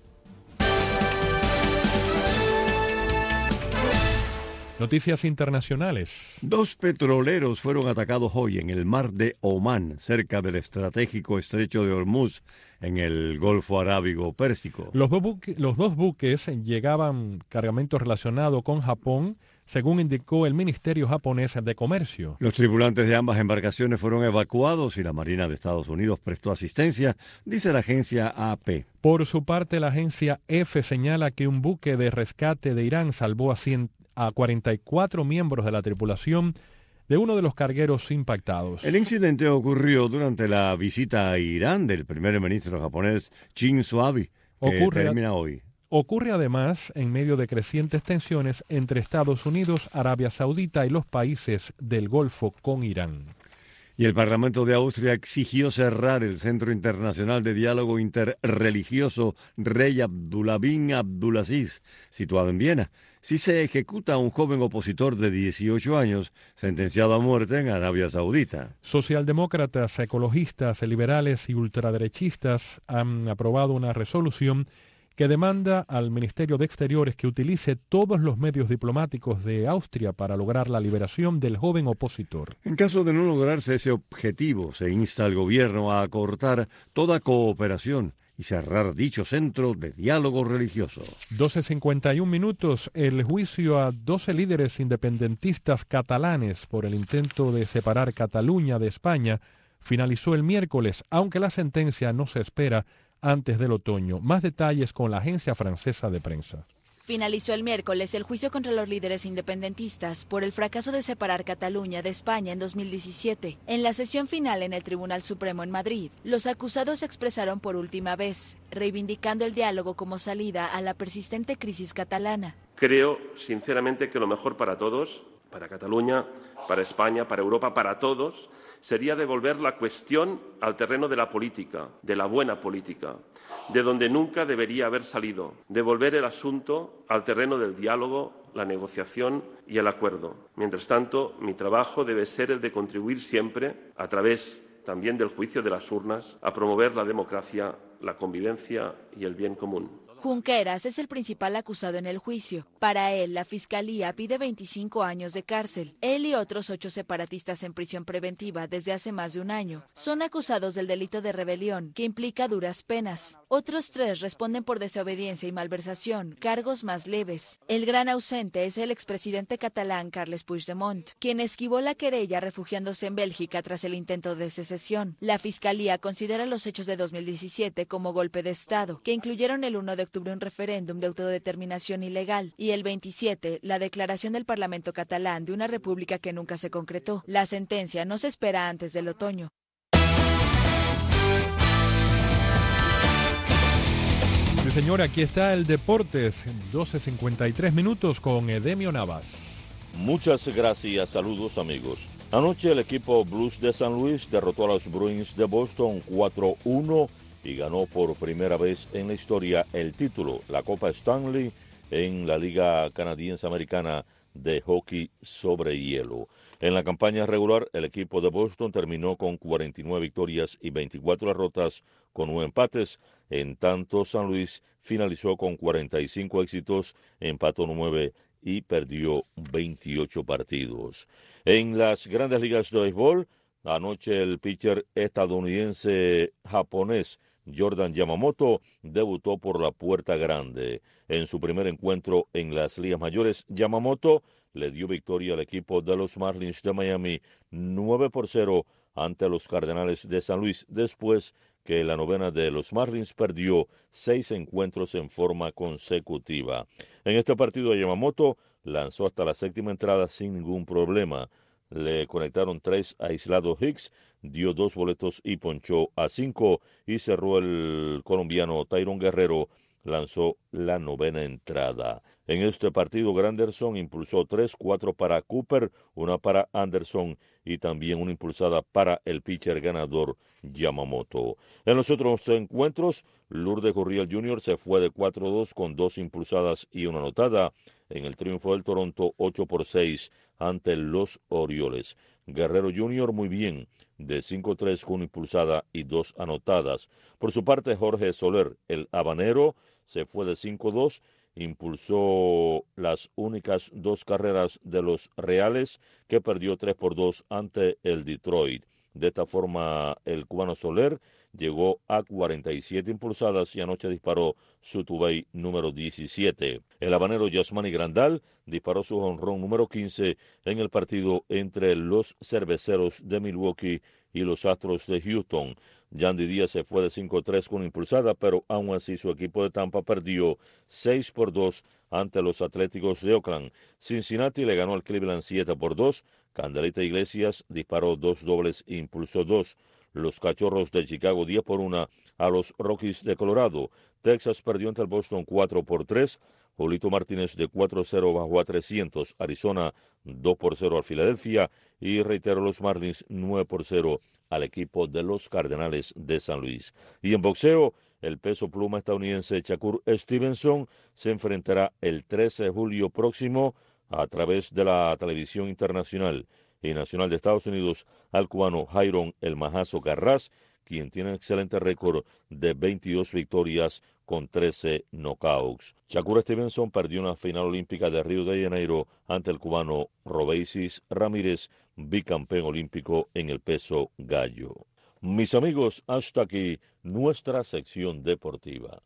Noticias internacionales. Dos petroleros fueron atacados hoy en el mar de Omán, cerca del estratégico estrecho de Hormuz, en el Golfo Arábigo Pérsico. Los, buque, los dos buques llegaban cargamentos relacionados con Japón, según indicó el Ministerio japonés de Comercio. Los tripulantes de ambas embarcaciones fueron evacuados y la Marina de Estados Unidos prestó asistencia, dice la agencia A P. Por su parte, la agencia F señala que un buque de rescate de Irán salvó a cien a cuarenta y cuatro miembros de la tripulación de uno de los cargueros impactados. El incidente ocurrió durante la visita a Irán del primer ministro japonés Shinzo Abe, que ocurre, termina hoy. Ocurre además en medio de crecientes tensiones entre Estados Unidos, Arabia Saudita y los países del Golfo con Irán. Y el Parlamento de Austria exigió cerrar el Centro Internacional de Diálogo Interreligioso Rey Abdullah bin Abdulaziz, situado en Viena, si se ejecuta a un joven opositor de dieciocho años sentenciado a muerte en Arabia Saudita. Socialdemócratas, ecologistas, liberales y ultraderechistas han aprobado una resolución que demanda al Ministerio de Exteriores que utilice todos los medios diplomáticos de Austria para lograr la liberación del joven opositor. En caso de no lograrse ese objetivo, se insta al gobierno a acortar toda cooperación y cerrar dicho centro de diálogo religioso. doce cincuenta y un minutos. El juicio a doce líderes independentistas catalanes por el intento de separar Cataluña de España finalizó el miércoles, aunque la sentencia no se espera antes del otoño. Más detalles con la agencia francesa de prensa. Finalizó el miércoles el juicio contra los líderes independentistas por el fracaso de separar Cataluña de España en dos mil diecisiete. En la sesión final en el Tribunal Supremo en Madrid, los acusados se expresaron por última vez, reivindicando el diálogo como salida a la persistente crisis catalana. Creo, sinceramente, que lo mejor para todos, para Cataluña, para España, para Europa, para todos, sería devolver la cuestión al terreno de la política, de la buena política, de donde nunca debería haber salido, devolver el asunto al terreno del diálogo, la negociación y el acuerdo. Mientras tanto, mi trabajo debe ser el de contribuir siempre, a través también del juicio de las urnas, a promover la democracia, la convivencia y el bien común. Junqueras es el principal acusado en el juicio. Para él, la Fiscalía pide veinticinco años de cárcel. Él y otros ocho separatistas en prisión preventiva desde hace más de un año son acusados del delito de rebelión, que implica duras penas. Otros tres responden por desobediencia y malversación, cargos más leves. El gran ausente es el expresidente catalán Carles Puigdemont, quien esquivó la querella refugiándose en Bélgica tras el intento de secesión. La Fiscalía considera los hechos de dos mil diecisiete como golpe de Estado, que incluyeron el uno de octubre un referéndum de autodeterminación ilegal y el veintisiete la declaración del Parlamento catalán de una república que nunca se concretó. La sentencia no se espera antes del otoño. Sí, señor, aquí está el Deportes, doce cincuenta y tres minutos con Edemio Navas. Muchas gracias, saludos amigos. Anoche el equipo Blues de San Luis derrotó a los Bruins de Boston cuatro uno y ganó por primera vez en la historia el título, la Copa Stanley, en la Liga Canadiense Americana de Hockey sobre Hielo. En la campaña regular, el equipo de Boston terminó con cuarenta y nueve victorias y veinticuatro derrotas con nueve empates. En tanto, San Luis finalizó con cuarenta y cinco éxitos, empató nueve y perdió veintiocho partidos. En las grandes ligas de béisbol, anoche el pitcher estadounidense japonés Jordan Yamamoto debutó por la puerta grande. En su primer encuentro en las ligas mayores, Yamamoto le dio victoria al equipo de los Marlins de Miami nueve por cero ante los Cardenales de San Luis, después que la novena de los Marlins perdió seis encuentros en forma consecutiva. En este partido, Yamamoto lanzó hasta la séptima entrada sin ningún problema. Le conectaron tres aislados Hicks, dio dos boletos y ponchó a cinco, y cerró el colombiano Tyrone Guerrero, lanzó la novena entrada. En este partido, Granderson impulsó tres, cuatro para Cooper, una para Anderson y también una impulsada para el pitcher ganador Yamamoto. En los otros encuentros, Lourdes Gurriel junior se fue de cuatro dos con dos impulsadas y una anotada en el triunfo del Toronto ocho por seis ante los Orioles. Guerrero junior muy bien, de cinco tres con una impulsada y dos anotadas. Por su parte, Jorge Soler, el habanero, se fue de cinco dos, impulsó las únicas dos carreras de los Reales, que perdió tres por dos ante el Detroit. De esta forma, el cubano Soler llegó a cuarenta y siete impulsadas y anoche disparó su tubey número diecisiete. El habanero Yasmani Grandal disparó su jonrón número quince en el partido entre los Cerveceros de Milwaukee y los Astros de Houston. Yandy Díaz se fue de cinco tres con impulsada, pero aún así su equipo de Tampa perdió seis por dos ante los Atléticos de Oakland. Cincinnati le ganó al Cleveland siete por dos. Candelita Iglesias disparó dos dobles e impulsó dos. Los Cachorros de Chicago diez por uno a los Rockies de Colorado. Texas perdió ante el Boston cuatro por tres. Julito Martínez de cuatro cero bajó a trescientos. Arizona dos por cero al Filadelfia. Y reitero, los Marlins nueve por cero al equipo de los Cardenales de San Luis. Y en boxeo, el peso pluma estadounidense Shakur Stevenson se enfrentará el trece de julio próximo a través de la televisión internacional y nacional de Estados Unidos al cubano Jairon El Majazo Garraz, quien tiene un excelente récord de veintidós victorias con trece knockouts. Shakur Stevenson perdió una final olímpica de Río de Janeiro ante el cubano Robeisis Ramírez, bicampeón olímpico en el peso gallo. Mis amigos, hasta aquí nuestra sección deportiva.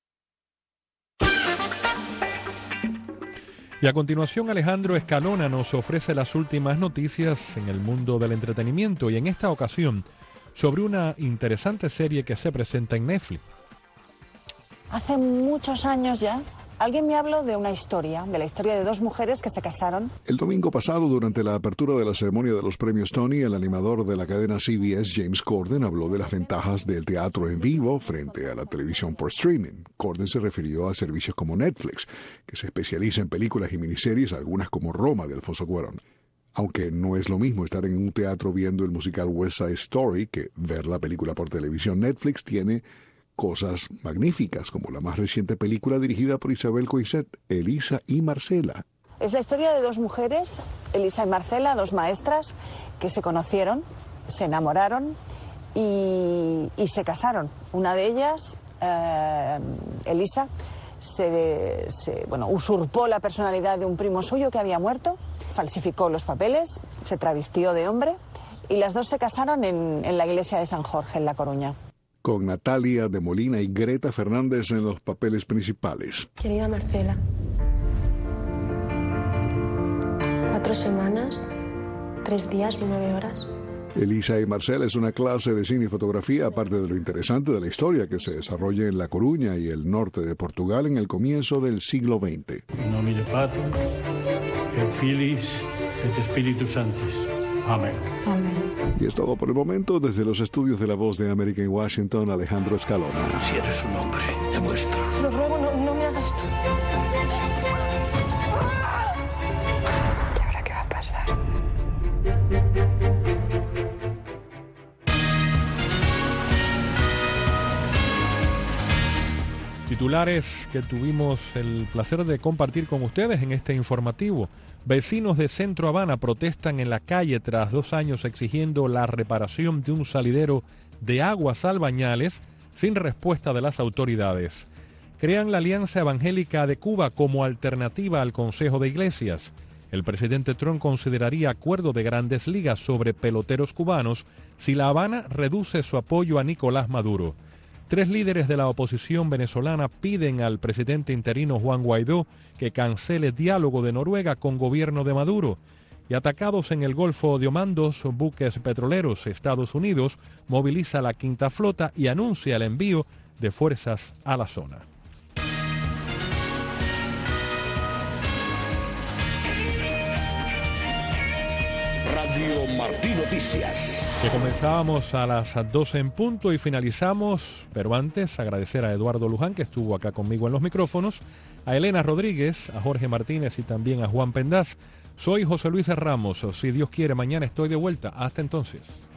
Y a continuación, Alejandro Escalona nos ofrece las últimas noticias en el mundo del entretenimiento, y en esta ocasión sobre una interesante serie que se presenta en Netflix. Hace muchos años ya, alguien me habló de una historia, de la historia de dos mujeres que se casaron. El domingo pasado, durante la apertura de la ceremonia de los premios Tony, el animador de la cadena C B S, James Corden, habló de las ventajas del teatro en vivo frente a la televisión por streaming. Corden se refirió a servicios como Netflix, que se especializa en películas y miniseries, algunas como Roma de Alfonso Cuarón. Aunque no es lo mismo estar en un teatro viendo el musical West Side Story que ver la película por televisión, Netflix tiene cosas magníficas, como la más reciente película dirigida por Isabel Coixet, Elisa y Marcela. Es la historia de dos mujeres, Elisa y Marcela, dos maestras, que se conocieron, se enamoraron y, y se casaron. Una de ellas, eh, Elisa, se, se bueno, usurpó la personalidad de un primo suyo que había muerto, falsificó los papeles, se travestió de hombre y las dos se casaron en, en la iglesia de San Jorge, en La Coruña. Con Natalia de Molina y Greta Fernández en los papeles principales. Querida Marcela, cuatro semanas, tres días y nueve horas. Elisa y Marcela es una clase de cine y fotografía, aparte de lo interesante de la historia que se desarrolla en La Coruña y el norte de Portugal en el comienzo del siglo veinte. En nombre del Padre, del Filis, et Spiritus Sanctis. Amén. Amén. Y es todo por el momento. Desde los estudios de La Voz de América en Washington, Alejandro Escalona. Si eres un hombre, demuestra. Te lo ruego, no, no me hagas esto. ¿Y ahora qué va a pasar? Titulares que tuvimos el placer de compartir con ustedes en este informativo. Vecinos de Centro Habana protestan en la calle tras dos años exigiendo la reparación de un salidero de aguas albañales sin respuesta de las autoridades. Crean la Alianza Evangélica de Cuba como alternativa al Consejo de Iglesias. El presidente Trump consideraría acuerdo de Grandes Ligas sobre peloteros cubanos si La Habana reduce su apoyo a Nicolás Maduro. Tres líderes de la oposición venezolana piden al presidente interino Juan Guaidó que cancele diálogo de Noruega con gobierno de Maduro. Y atacados en el Golfo de Omán, dos buques petroleros, Estados Unidos moviliza la quinta flota y anuncia el envío de fuerzas a la zona. Radio Martí Noticias. Que comenzábamos a las doce en punto y finalizamos, pero antes agradecer a Eduardo Luján, que estuvo acá conmigo en los micrófonos, a Elena Rodríguez, a Jorge Martínez y también a Juan Pendaz. Soy José Luis Ramos. Si Dios quiere, mañana estoy de vuelta. Hasta entonces.